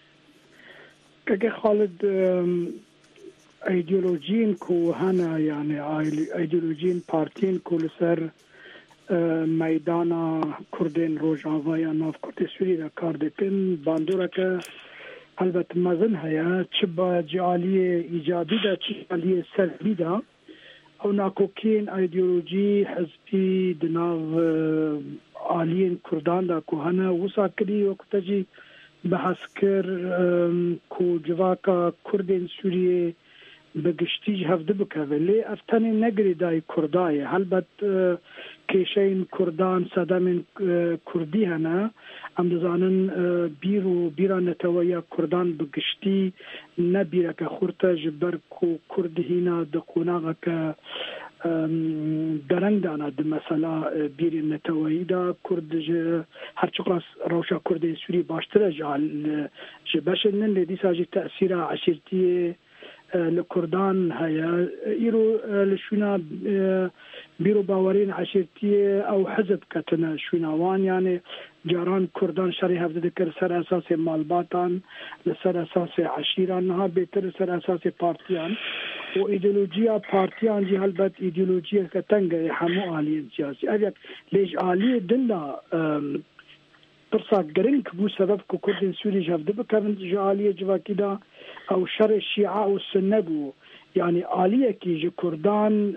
S15: که خالد ایدئولوژین کو هنه یعنی ایدئولوژین پارتین کو لسر میدان کردین روجاوا یا ناف کرد سوری را کار دکن باندورا که البته مزن هیا چه با جعالی ایجابی دا چه جعالی سلبی دا او ناکوکین ایدئولوژی حزبی دناو آلین کردان دا کو هنه وسا کری وقتجی بحث کر کو جواکا کردین سوریه بگشتی هفته بکوه لی افتانی نگری دای کردای هلبت کشین کردان صدام کردی هنه ام دزانن بیرو بیران نتویا کردان بگشتی نبیره که خورتا جبر کو کرد هینا دقوناغا که درنگ دانا د مثلا بیر نتوایی دا کرد هر چقدر روشا کرد سوری باشتر جال جبشنن لدی ساجی تأثیر عشیرتی لکردان هيا إيرو لشونا بيرو باورين عشيرتية أو حزب كتنا شوناوان يعني جاران كردان شري هفت ذكر سر أساس مالباتان لسر أساس عشيران نها بيتر سر أساس بارتيان و ایدئولوژیا پارتیان جی هلبت ایدئولوژیا کتنگ همو آلی سیاسی اگر لیج آلی دندا پرسا گرنگ بو سبب کو کردن سوری جفده بکرن جی آلی جواکی دا او شر شیعه و سنه بو يعني آلیه کی جی کردان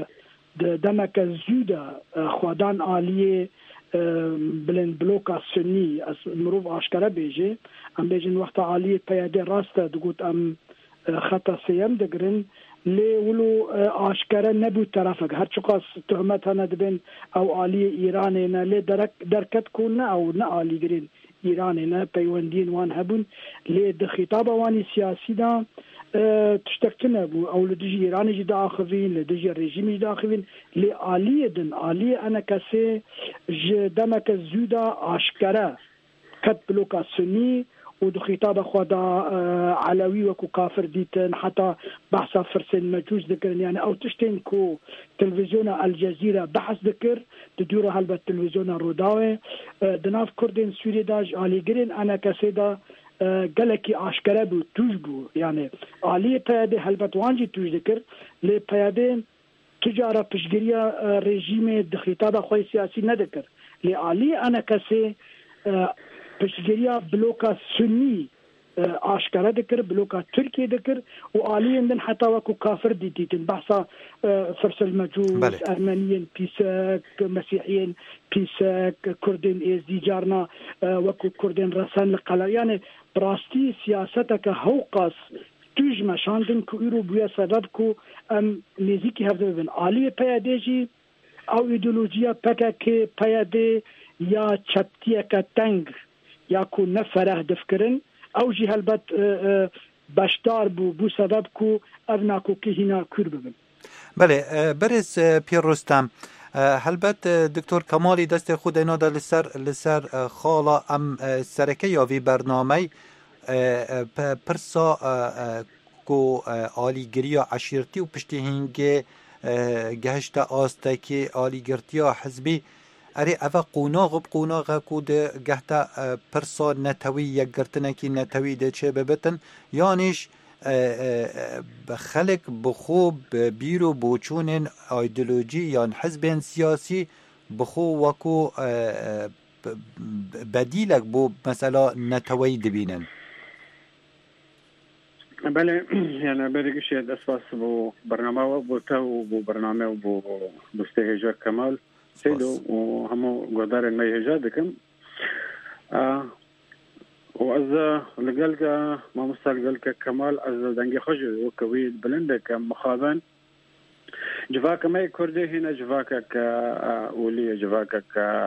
S15: دمک زودا خودان آلیه بلند بلوكا سني مروف عشكرة بيجي ام بيجن وقت عالية بيادي راستا دقوت ام خطا سيام دقرن لي ولو عشكرة نبو طرفك هر شقاس تهمتها ندبن او عالية ايرانينا لي درك دركت كونا او نا عالي قرين ايرانينا بيواندين وان هبون لي دخطابة واني سياسي دا تشتكتنا بو او لدجي ايراني جدا اخذين لدجي الرجيم جدا اخذين لآلية دن آلية انا كسي دمك الزودة عشكرة كت بلوكا سني ودو خطاب خدا علوي وكو كافر ديتن حتى بحثا فرسين مجوز ذكرن يعني او تشتين كو تلفزيون الجزيرة بحث ذكر تدور هلبة تلفزيون الروداوي دناف كردين سوري داج آلي قرين انا كسي دا گلکی آشکره بو توش بو یعنی عالی پیاده هلبت وانجی توش ذکر لی پیاده تجاره پشگیری رژیم دخیطاب خوی سیاسی ندکر لی عالی انا کسی پشگیری بلوکا سنی آشکره دکر بلوکا ترکیه دکر و عالی اندن حتی وکو کافر دیتیتن بحثا فرس المجوز
S14: بله.
S15: ارمنیین پیسک مسیحیین پیسک کردین ازدیجارنا وکو کردین رسان لقلر یعنی براستی سیاستك هوقاس توج مشاندن كو إيرو بويا سبب كو أم نزيكي هفده ببن آلية بياديجي أو إيدولوجيا بكا كي بيادي يا چبتية كتنگ يا كو نفره دفكرن أو جي هلبت باشدار بو بو سبب كو أبنا كو كي هنا كور ببن.
S14: بله برز پیر رستم هلبت دکتر کمالی دست خود اینا در لسر لسر خالا ام سرکه یا وی برنامه پرسا کو آلیگری عشیرتی و پشتی هنگه گهشت آسته که آلیگرتی حزبی اری اوه قوناغ بقوناغ قوناغ کو ده گهتا پرسا نتوی یک گرتنه که نتوی ده چه ببتن یانیش خلق بخو بیرو بوچون ایدئولوژی یا حزب سیاسی بخو وکو بدیلک بو مثلا نتوی دبینن
S16: بله يعني بريق شيء أساس بو برنامج وبو تو بو برنامج وبو بستهجا كمال سيدو وهمو قدر ما يهجادكم آه وأذا لقلك ما مستل قلك كمال أذا دنجي خجل وكوي بلندك مخابن جواك ما يكردي هنا جواك كأولية جواك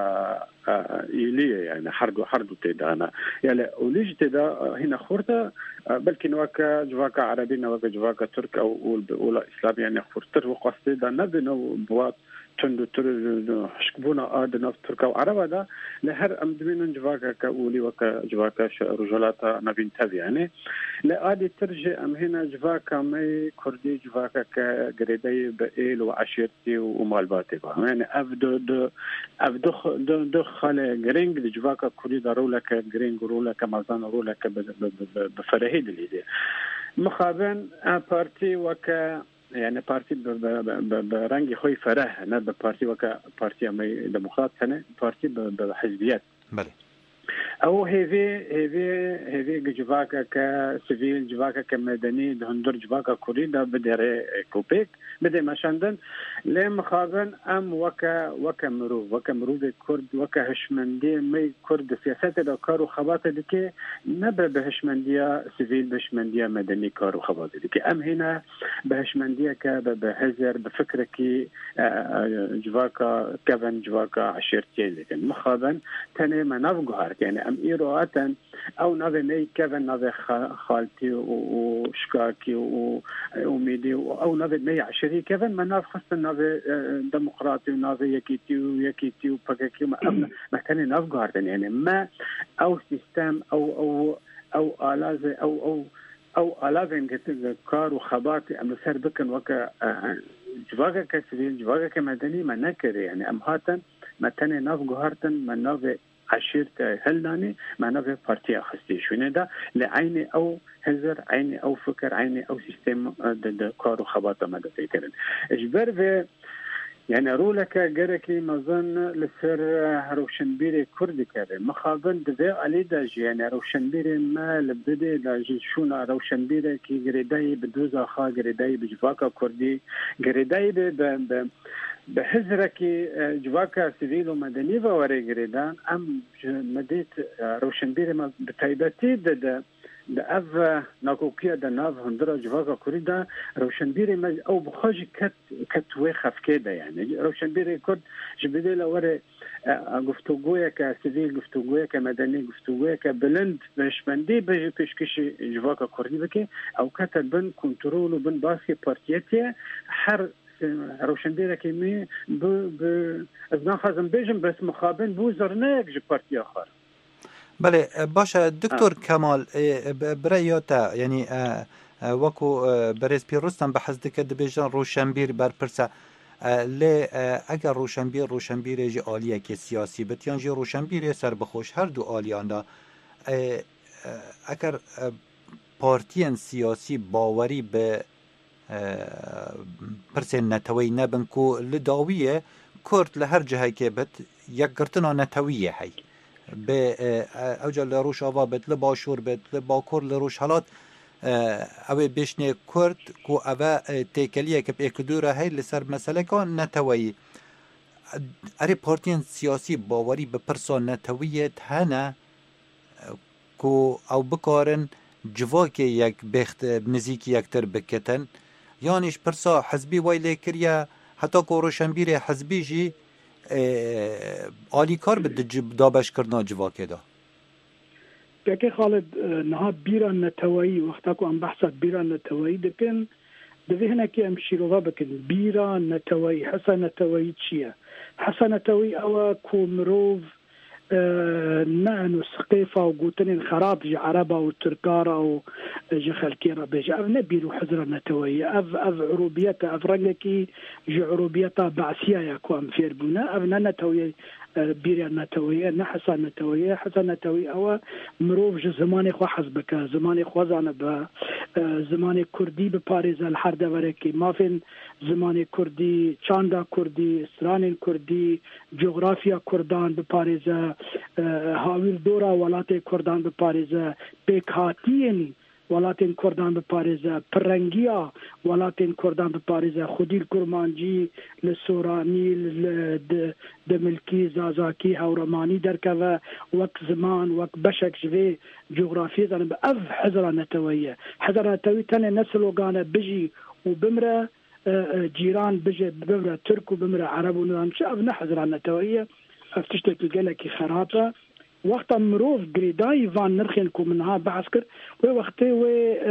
S16: كإيلية يعني حرد وحرد تدانا يعني أوليج تدا هنا خورتا بلكن وكا جواك عربي وكا جواك ترك أو أولا إسلام يعني خورتر وقصدي دا نبنو بوات تندو تر حشكبونا آد ناف تركا وعربا دا لهر أمدمين جواكا كأولي وكا جواكا رجلاتا نبين تبي يعني لآدي ترجي أم هنا جواكا مي كردي جواكا كقريدي بإيل وعشيرتي ومالباتي يعني أفدو دو أفدو دو دو خالي جرينج جواكا كردي دارو لك جرينج رو لك مازان رو لك بفرهيد اللي مخابن بارتي وكا يعني بارتي برنگي خوي فرح نه بارتي وكا بارتي امي ديمقراط سنه بارتي بحزبيات
S14: بله
S16: او هذي هذي هذي جواكا كسيفيل جواكا كمدني دهندر جواكا كوريدا بدري كوبيك بدي مشاندن لم خابن ام وكا وكا مرو وكا مرو كرد وكا هشمندي مي كرد سياسات دا كارو خباطه دكي نبا بهشمنديا سيفيل بهشمنديا مدني كارو خباطه دكي ام هنا بهشمنديا كا بهزر بفكركي جواكا كفن جواكا عشيرتي لكن مخابن تاني ما نفقهر يعني ام ايرواتن او نافي مي كفن نافي خالتي وشكاكي وميدي او نافي مي عشري كفن ما ناف خاصة نافي ديمقراطي ونافي يكيتي ويكيتي وباكاكي ما ما كان نافقهر يعني ما او سيستم او او او آلاز او او او آلازين كار وخباتي ام سر بكن وكا جواكا كسبيل جواكا كمدني ما نكر يعني ام هاتن ما تاني ناف جهارتن ما ناف عشيرته هلاني معنا في بارتي خستي شونه ده لعين او هزر عين او فكر عين او سيستم د كارو خباطه ما دتيكرن اجبر في يعني رولك جركي مظن لسر روشنبيري كردي كده مخابن دفع علي داج يعني روشنبيري ما لبدي داج شونا روشنبيري كي جريداي بدوزا خا جريداي بجواكا كردي جريداي ب بحزركي جواكا سيفيل ومدني ووري جريدان ام مديت روشنبيري ما بتايبتي د د اف ناکوکیا د ناف هندرا جواکا کوریدا روشنبیری مج او بخوج کت کت و خفکده یعنی روشنبیری کرد جبدی لوره گفتگوی که سیویل گفتگوی که مدنی گفتگوی که بلند بشمندی به پیشکش جواکا کوردی بکی او کت بن کنترل و بن باسی پارتیتی هر روشنبیری که می ب ب از نخازم بیجم بس مخابن بوزر نه یک پارتی آخر.
S14: بله باشه دکتر کمال برایاتا یعنی وکو برز پیروستان بحث دکه دبیجان روشنبیر برپرسه لی اگر روشنبیر روشنبیر جی آلیه که سیاسی بتیان جی روشنبیر سر بخوش هر دو آلیان دا اگر پارتیان سیاسی باوری به پرسین نتوی نبن که لداویه کرد لهر جهه که بت یک گرتنا نتویه هی به اوجه لروش آوا بت لباشور بت لباکور لروش حالات اوه بشنه کرد که اوه تیکلیه که اکدوره هی لسر مسئله که نتوی اره پارتین سیاسی باوری به پرسان نتویت هنه که او بکارن جواک یک بخت نزیکی یکتر بکتن یانیش پرسا حزبی ویلی کریه حتی که روشنبیر حزبی جی آلی کار بده دابش کرنا جواکه دا
S15: بکی خالد نها بیران نتوایی وقتا که ام بحثت بیران نتوایی دکن دوی هنه که ام شیروها بکن بیران نتوایی حسن نتوایی چیه حسن نتوایی اوه که مروف نعنو سقيفة وقوتنين خراب جي عربة وتركارة وجي خلكيرة بيجي أف نبيرو حزرة نتوية أف أف عروبيتا أف رقلكي جي عروبيتا بعسيا يكو أم فيربونا أف نتوية بيريا نتوية نحسا نتوية حسا نتوية أو مروف جي زماني خوا حزبك زماني خوازانا با زماني كردي بباريزا الحرد وركي ما فين زماني كردي چاندا كردي سرانين كردي جغرافيا كردان بباريزا هاویل دورا ولات کردان به پاریزه بیکاتینی ولات کردان به پاریزه پرنگیا ولات کردان به پاریزه خودیل کرمانجی لسورانی د ملکی زازاکی هورمانی درکوه وقت زمان وقت بشک جوی جغرافی زن به اف حضره نتویه حضره نتوی تنه نسل وگانه بجی و بمره جیران بجی بمره ترک و بمره عرب و نظام چه اف نه حضره نتویه افتشتك الجلكي خرابة وقت مروف قريداي فان نرخين كو منها بعسكر ووقتي و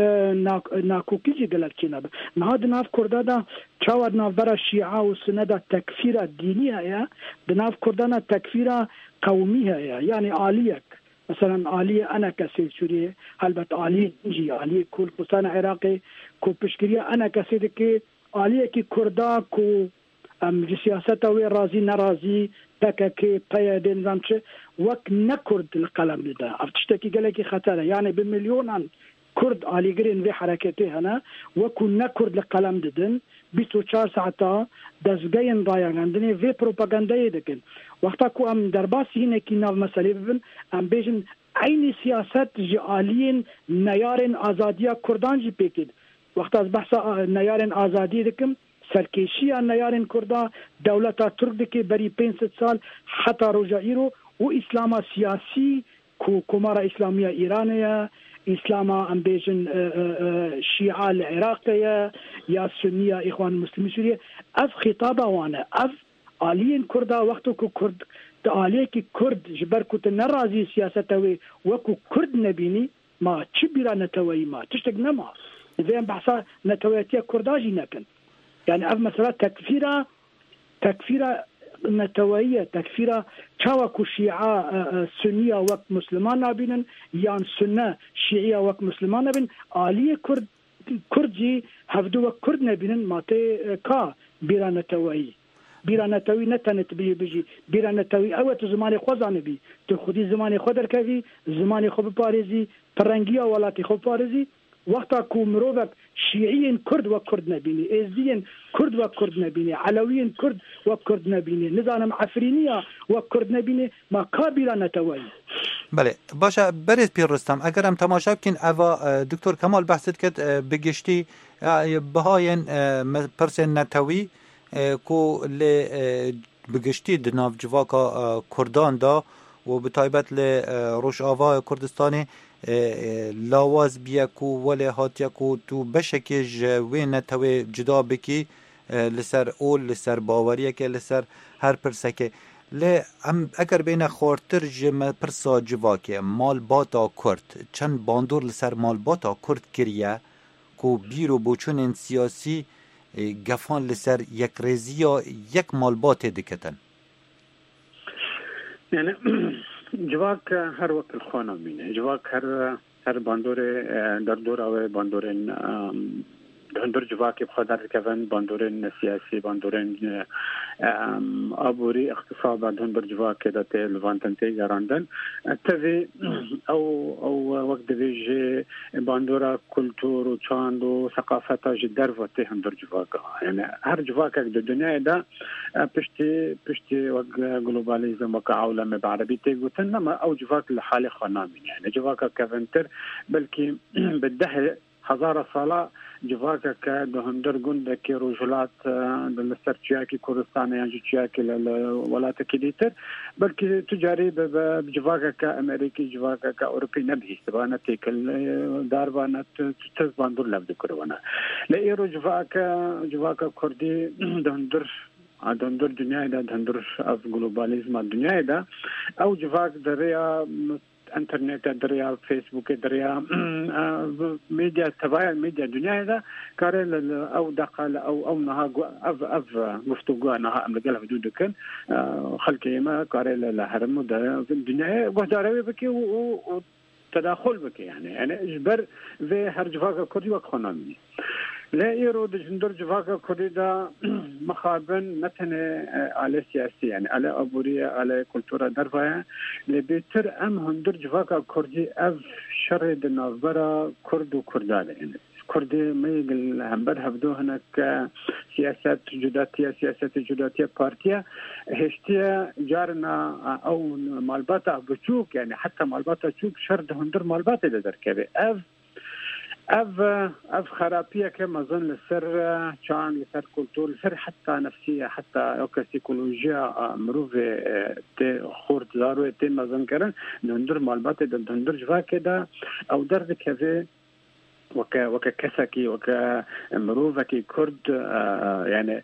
S15: ناكوكيجي جلكينا نهاد ناف كردادا تشاور ناف برا الشيعة والسنة تكفيرة الدينية يا بناف كردانا تكفيرة قومية يا يعني آليك مثلا آلية أنا كسيد سورية هلبت آلية نجي آلية كل قصان عراقي كو بشكرية أنا كسيد كي آلية كي كردا كو ام سیاست او راضی ناراضی تکه پیادن زمچه وک نکرد القلم ده افتشتکی گلکی خطره یعنی بمليونان كرد آلیگرین و حرکتی هنا وکو نکرد القلم ددن بیست و چهار ساعتا دزگین رایاندنی و پروپاگاندای دکن وقتا کو ام درباسی هنه کی ناو مسئله ببن ام بیجن عین سیاست جالین نیارن آزادیا کردان جی پیکید وقتا از بحث نیارن آزادی دکم سرکشی نیارن کردا دولتا ترک دکی بری پنج سال حتی رجائیرو و اسلام سیاسی کو کمارا اسلامیه ایرانیه اسلام ام بیجن شیعه العراقیه یا سنیه اخوان مسلمین سوریه از خطابه وانه از آلین کردا وقتو که کرد آلیه که کرد جبر کت نرازی سیاستوی وکو کرد نبینی ما چی بیرا نتوی ما تشتک نما زين بحثا نتويتيا كرداجي نكن يعني أف مثلا تكفيرة تكفيرة نتوية تكفيرة شاوكو شيعة سنية وقت مسلمان نابين يان سنة شيعية وقت مسلمان نابين آلية كرد كردجي هفدو وقت كرد نابين ماتي كا بيرا نتوية بیرانەتەوی نەتەنێت بێ بژی بیرانەتەوی ئەوە تو زمانی خۆزانەبی تو خودی زمانی خۆ دەرکەوی زمانی خۆ بپارێزی پەڕەنگیە وڵاتی خۆ پارێزی وەختا کو مرۆڤک شیعین کورد وە کورد نەبینی ئێزدیین کورد وە کورد نەبینی علەویین کورد وە کورد نەبینی نزانم عەفرینیە وە کورد نەبینی ما کا بیرانەتەوەی
S14: بله باشه برید پیر رستم اگر هم تماشا بکن اوا دکتر کمال بحثت کرد بگشتی بهاین پرسن نتوی کو ل بگشتی دناف جواکا کردان دا و به تایبت ل روش آوا کردستانی لاواز بیا کو ولی هاتیا کو تو بشکی جوی نتوی جدا بکی لسر اول لسر باوریه که لسر هر پرسکه لی ام اگر بین خورتر جمع پرسا جواکه مال باتا کرد چند باندور لسر مال باتا کرد کریه کو بیرو بوچون سیاسی گفان لسر یک ریزی یا یک مال بات دکتن
S16: یعنی جواک هر وقت خانه مینه جواک هر هر باندور در دور او باندورن باندور جواکی بخادر کردن باندورن سیاسی باندورن آبوری اقتصاد باندور جواکی دات لوانتنتی گراندن تفی او او وقت دیجی باندورا کلتور و چاند و ثقافت جدر وقتی هم در جواکا یعنی هر جواک در دنیا دا پشتی پشتی وقت گلوبالیزم وقت عالم بعربی تیگوتن نما او جواک لحال خانامین یعنی جواکا کفنتر بلکه بده هزار ساله جواکا که دهندر گنده که رجولات دلستر چیاکی کردستان یعنی چیاکی ولات کلیتر بلکه تجاری بجواکا که امریکی جواکا که اوروپی نبهیست بانا تیکل دار بانا تز باندور لفظ کروانا لئیرو جواکا جواکا کردی دهندر دهندر دنیای دا دهندر از گلوبالیزم دنیای دا او جواک دریا انترنت دریا فیسبوک دریا میدیا تبايا میدیا دنیا دا کار او دقل او او نها اف اف گفتگو نها امريكا حدود كان خلقي ما کار لهرم دا دنیا گهداروي بكي و تداخل بكي يعني يعني اجبر في هر جواك كردي وخنامي لا يرو دجندر جواك كردي دا مخابن نتنه على سياسي يعني على أبورية على كولتورا درفايا لبيتر أم هندر جواك كردي أف شرد نافبرا كرد وكردان يعني كردي ما يقل همبر هفدو هناك سياسات جداتية سياسات جداتية بارتية هشتيا جارنا أو مالباتا بتشوك يعني حتى مالباتا تشوك شرد هندر مالباتا لدر كبه أف اف اف خرابيه كما ظن لسر شان لسر كولتور لسر حتى نفسيه حتى او سيكولوجيا مروفه تي خورد زارو تي ما ظن كرن ندر معلومات دندر جوا كده او درد كذا وك وك كسكي وك مروفه كرد يعني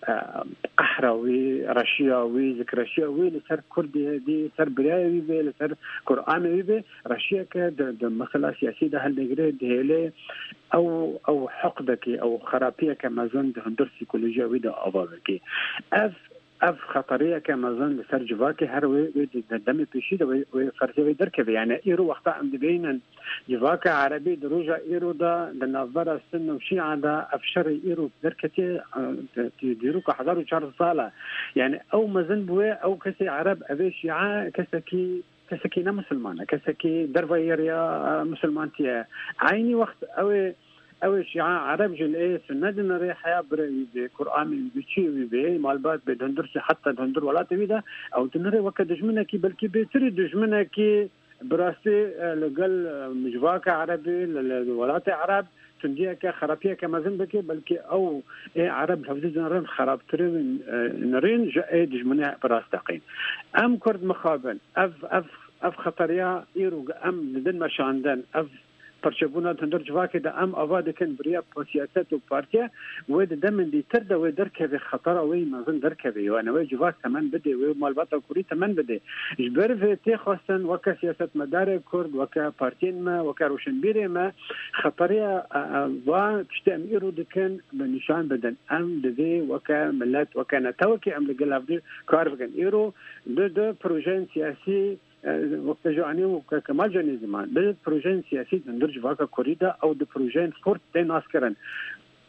S16: قحراوي رشياوي ذكرشياوي لسر كردي دي سر براوي بي لسر قرآنوي بي رشيا كد مثلا سياسي ده هالنجري دهلي او او حقدك او خرابيه كما زند هندر سيكولوجياوي ده ابابكي اف اف خطريه كما زند لسر جواكي هروي دم بيشي ده وفرزي دركبي يعني ايرو وقت عند بين جواكا عربي دروجا ايرو ده دنافبرا السن وشيعة ده افشر ايرو دركتي ديرو كحضروا شهر صالة يعني او مزن بوي او كسي عرب ابي شيعة كسكي كسكينا مسلمانة كسكي درفايريا مسلمانتيا عيني وقت او او شيعة عرب جل ايه سنة دنا حياة بري بقرآن بيشي بي مالبات بدندرش حتى دندر ولا تبيدا او دنري وقت دجمنكي بلكي بيتري دجمنكي براسي لقل مجواك عربي للولات عرب تنديه كخرابيه كمازن بكي بلكي او ايه عرب حفظ نرين خراب ترين نرين جاء دجمنة براستقين ام كرد مخابن اف اف اف خطريا ايرو ام لدن مشاندن اف پرچبونا تندر جواکه ده ام آواده کن بریا سیاست و پارتیا و ده دمن دی تر ده و درکه خطر اوی مازن درکه و نوی جواک تمن بده و مالبات کوری تمن بده جبر في تي خاصن وك سياسه مدار كرد وك بارتين ما وك روشنبيري ما خطريه و تشتميرو دكن بنشان بدن ام دي وك ملات وك نتوكي ام لقلافدي كارفغن ايرو ده ده بروجين سياسي وقت جواني وكمال جاني زمان ده بروجين سياسي ندرج واقع كوريدا او ده بروجين فورت دين اسكرن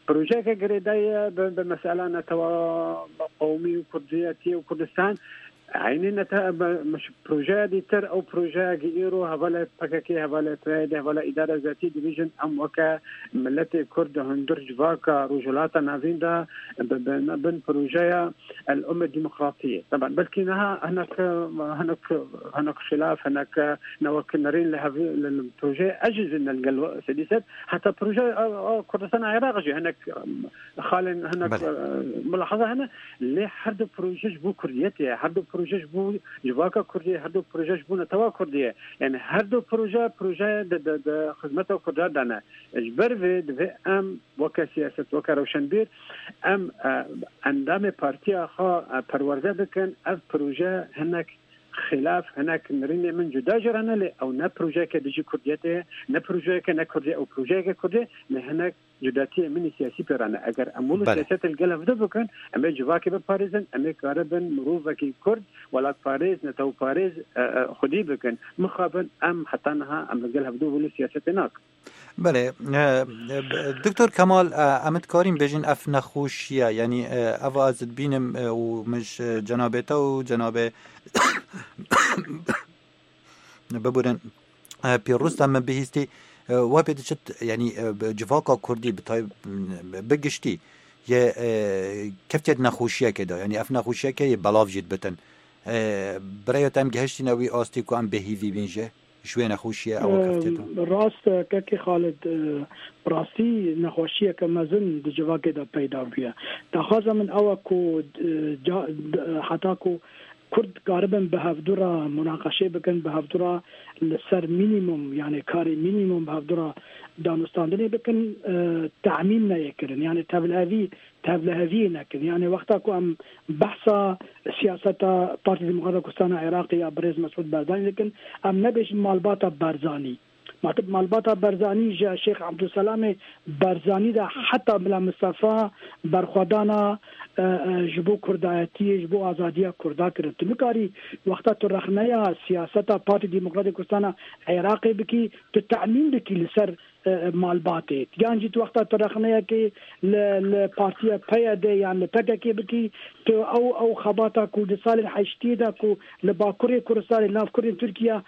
S16: پروژه که گریدای به مسئله نتوا قومی و کردیتی و کردستان عینی نتا مش پروژه دیتر او پروژه گیرو حواله پککی حواله ترید حواله اداره ذاتی دیویژن ام وکا ملت کرد هندرج واکا رجولات نافين دا بن پروژه الامه الديمقراطيه طبعا بلكي نها هناك هناك هناك خلاف هناك نوكنرين لها البروجه اجز ان القلو سديست حتى بروجه كردستان العراق جي هناك خالن هناك ملاحظه هنا اللي حد بروجه بو كرديتي حد پروژه بو جواکا کردی هر دو پروژه بو نتوا کردیه یعنی هر دو پروژه پروژه د د خدمت کردار دانه اجبر و د ام وک سیاست وک روشنبیر ام اندام پارتیا خو پرورده بکن از پروژه هناك خلاف هناك نرين من جدا جرنا له او نه پروژه که دیجی کردیته نه پروژه که نه کردی او پروژه که کردی نه هناك جداتي من سياسي بيرانا اگر امول سياسات القلب ده بكن اما جواكي بباريزن اما كاربن مروفكي كرد ولا باريز نتو باريز خدي بكن مخابن ام حتنها ام القلب ده ولا سياسات هناك
S14: بله دکتر کمال امت کاریم بجین اف نخوشیه یعنی اواز بینم و مش جنابته و جناب ببورن پیروز هم بهیستی و بدشت یعنی جواکا کردی بتای بگشتی یه کفتیت نخوشیه که دا یعنی اف نخوشیه که یه بلاف جید بتن برای تام گهشتی نوی آستی که ام بهیوی بینجه شوی نخوشیه او کفتیتو
S15: راست که خالد راستی نخوشیه که مزن د جواکا دا پیدا بیه تا خازم من او کو حتی کو کرد قاربن به هفدورا مناقشه بکن به هفدورا لسر مینیموم یعنی کاری مینیموم به هفدورا دانستاندنی بکن تعمیم نیکرن یعنی تبلهوی تبلهوی نکن یعنی وقتا کو ام بحثا سیاستا پارتی دموکرات کردستان عراقی یا برز مسعود بارزانی لکن ام نبیش مالبات بارزانی مطلب مالبات برزانی جا شیخ عبدالسلام برزانی دا حتی بلا مصطفى برخودانا جبو کردایتی جبو آزادی کردا کرد تمکاری وقتا تو رخنیا سیاستا پارتی دموکرات کردستان عراقی بکی تو تعمیم بکی لسر مالباته یعنی جیت وقتا تو رخنیا که ل پارتی پیاده یعنی لپکه بکی تو او او خباتا کو د سال حشتی دا کو لباکوری کردستان لاف کردن ترکیه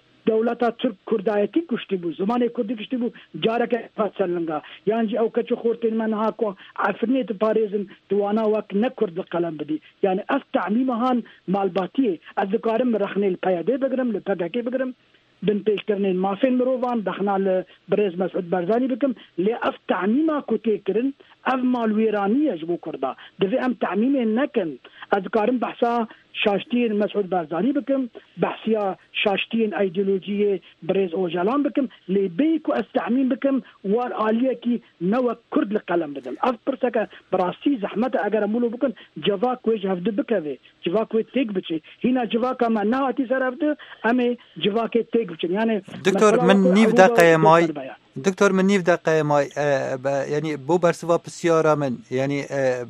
S15: دولتا ترک کردایتی کشتی بود زمان کردی کشتی بود جاره که فاصلنگا یعنی او کچو خورتین من ها کو عفرنیت پاریزن دوانا وقت نکرد قلم بدی یعنی از تعمیم هان مالباتی از ذکارم رخنه الپیاده بگرم لپگاکی بگرم بن پیش کرنین مافین مروان دخنا برز مسعود برزانی بکم لی اف تعمیما کتی کرن اف مالویرانی جبو کردا دفی ام تعمیم نکن از ذکارم بحثا شاشتين مسعود بارزاني بكم بحثيا شاشتين ايديولوجيه بريز اوجالان بكم لي بيكو استعمين بكم والاليه كي نو كرد القلم بدل افبرسك براسي زحمه اگر مولو بكم جواك وجه هفد بكوي جواك تيك بچي هنا جواك ما نهاتي سرفد امي جواك تيك بچي يعني
S14: دكتور من نيف دقيقه ماي دكتور من نيف دقيقه ماي يعني بو برسوا بسياره من يعني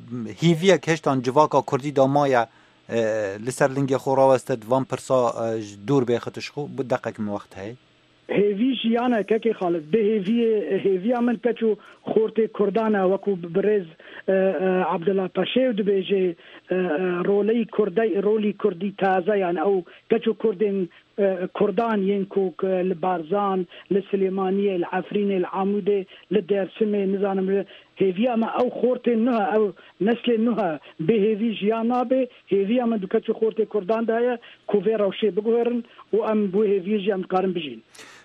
S14: هيفيا كشتان جواك كردي دمايا لسر لنگی خورا وستد وان پرسا دور بیختش خو بود دقیق من وقت هی
S15: هیویش یعنی که که خالد به هیوی هیوی من کچو خورت کردانه وکو برز عبدالله پاشیو دو بیجه رولی کردی رولی کردی تازه یعنی او کچو کردین كردان ينكو البارزان للسليمانية العفرينة العامودة للدرسمة نظام هيفيا ما أو خورتين نها أو نسل نها بهذي جيانا به هيفيا ما دكتور خورتين كردان ده كوفيرا وشي بقولن وأم بهذي جيام قارن بجين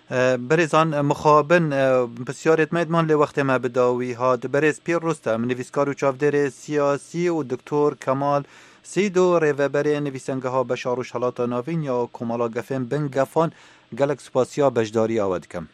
S14: برزان مخابن بسیارت میدمان لوقت ما بداوی هاد برز پیر رستم نویسکار و چاودر سیاسی و دکتر کمال سیدو ریوبر نویسنگه ها بشار و شلات ناوین یا کمالا گفن بن گفان گلک سپاسیا بجداری آود کم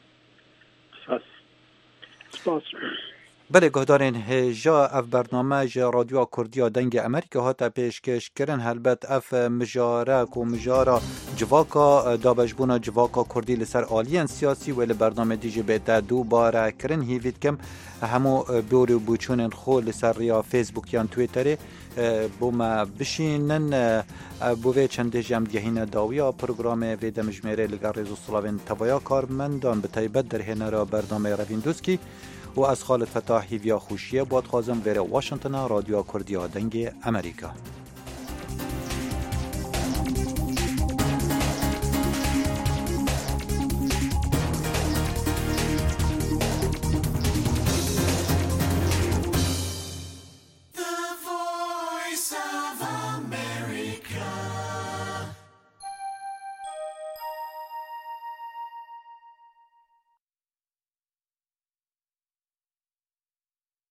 S15: سپاس
S14: بله گهدارین هجا اف برنامه جا رادیو کردیا دنگ امریکا ها تا پیشکش کرن هلبت اف مجاره کو مجاره جواکا دابشبونا جواکا کردی لسر آلین سیاسی ولی برنامه دیجی بیتا دو باره کرن هیوید کم همو بیوری بوچونن خو لسر ریا فیسبوک یا تویتره بوما بشینن بووی چنده جمع گهین داویا پروگرام ویده مجمره لگر ریزو سلاوین توایا کارمندان به تایبت در هنرا برنامه روین دوسکی و از خالد فتاحی ویا خوشیه بود خوازم بره واشنطن رادیو کردیا دنگ امریکا.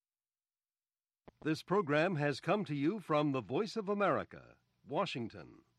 S1: This program has come to you from the Voice of America, Washington.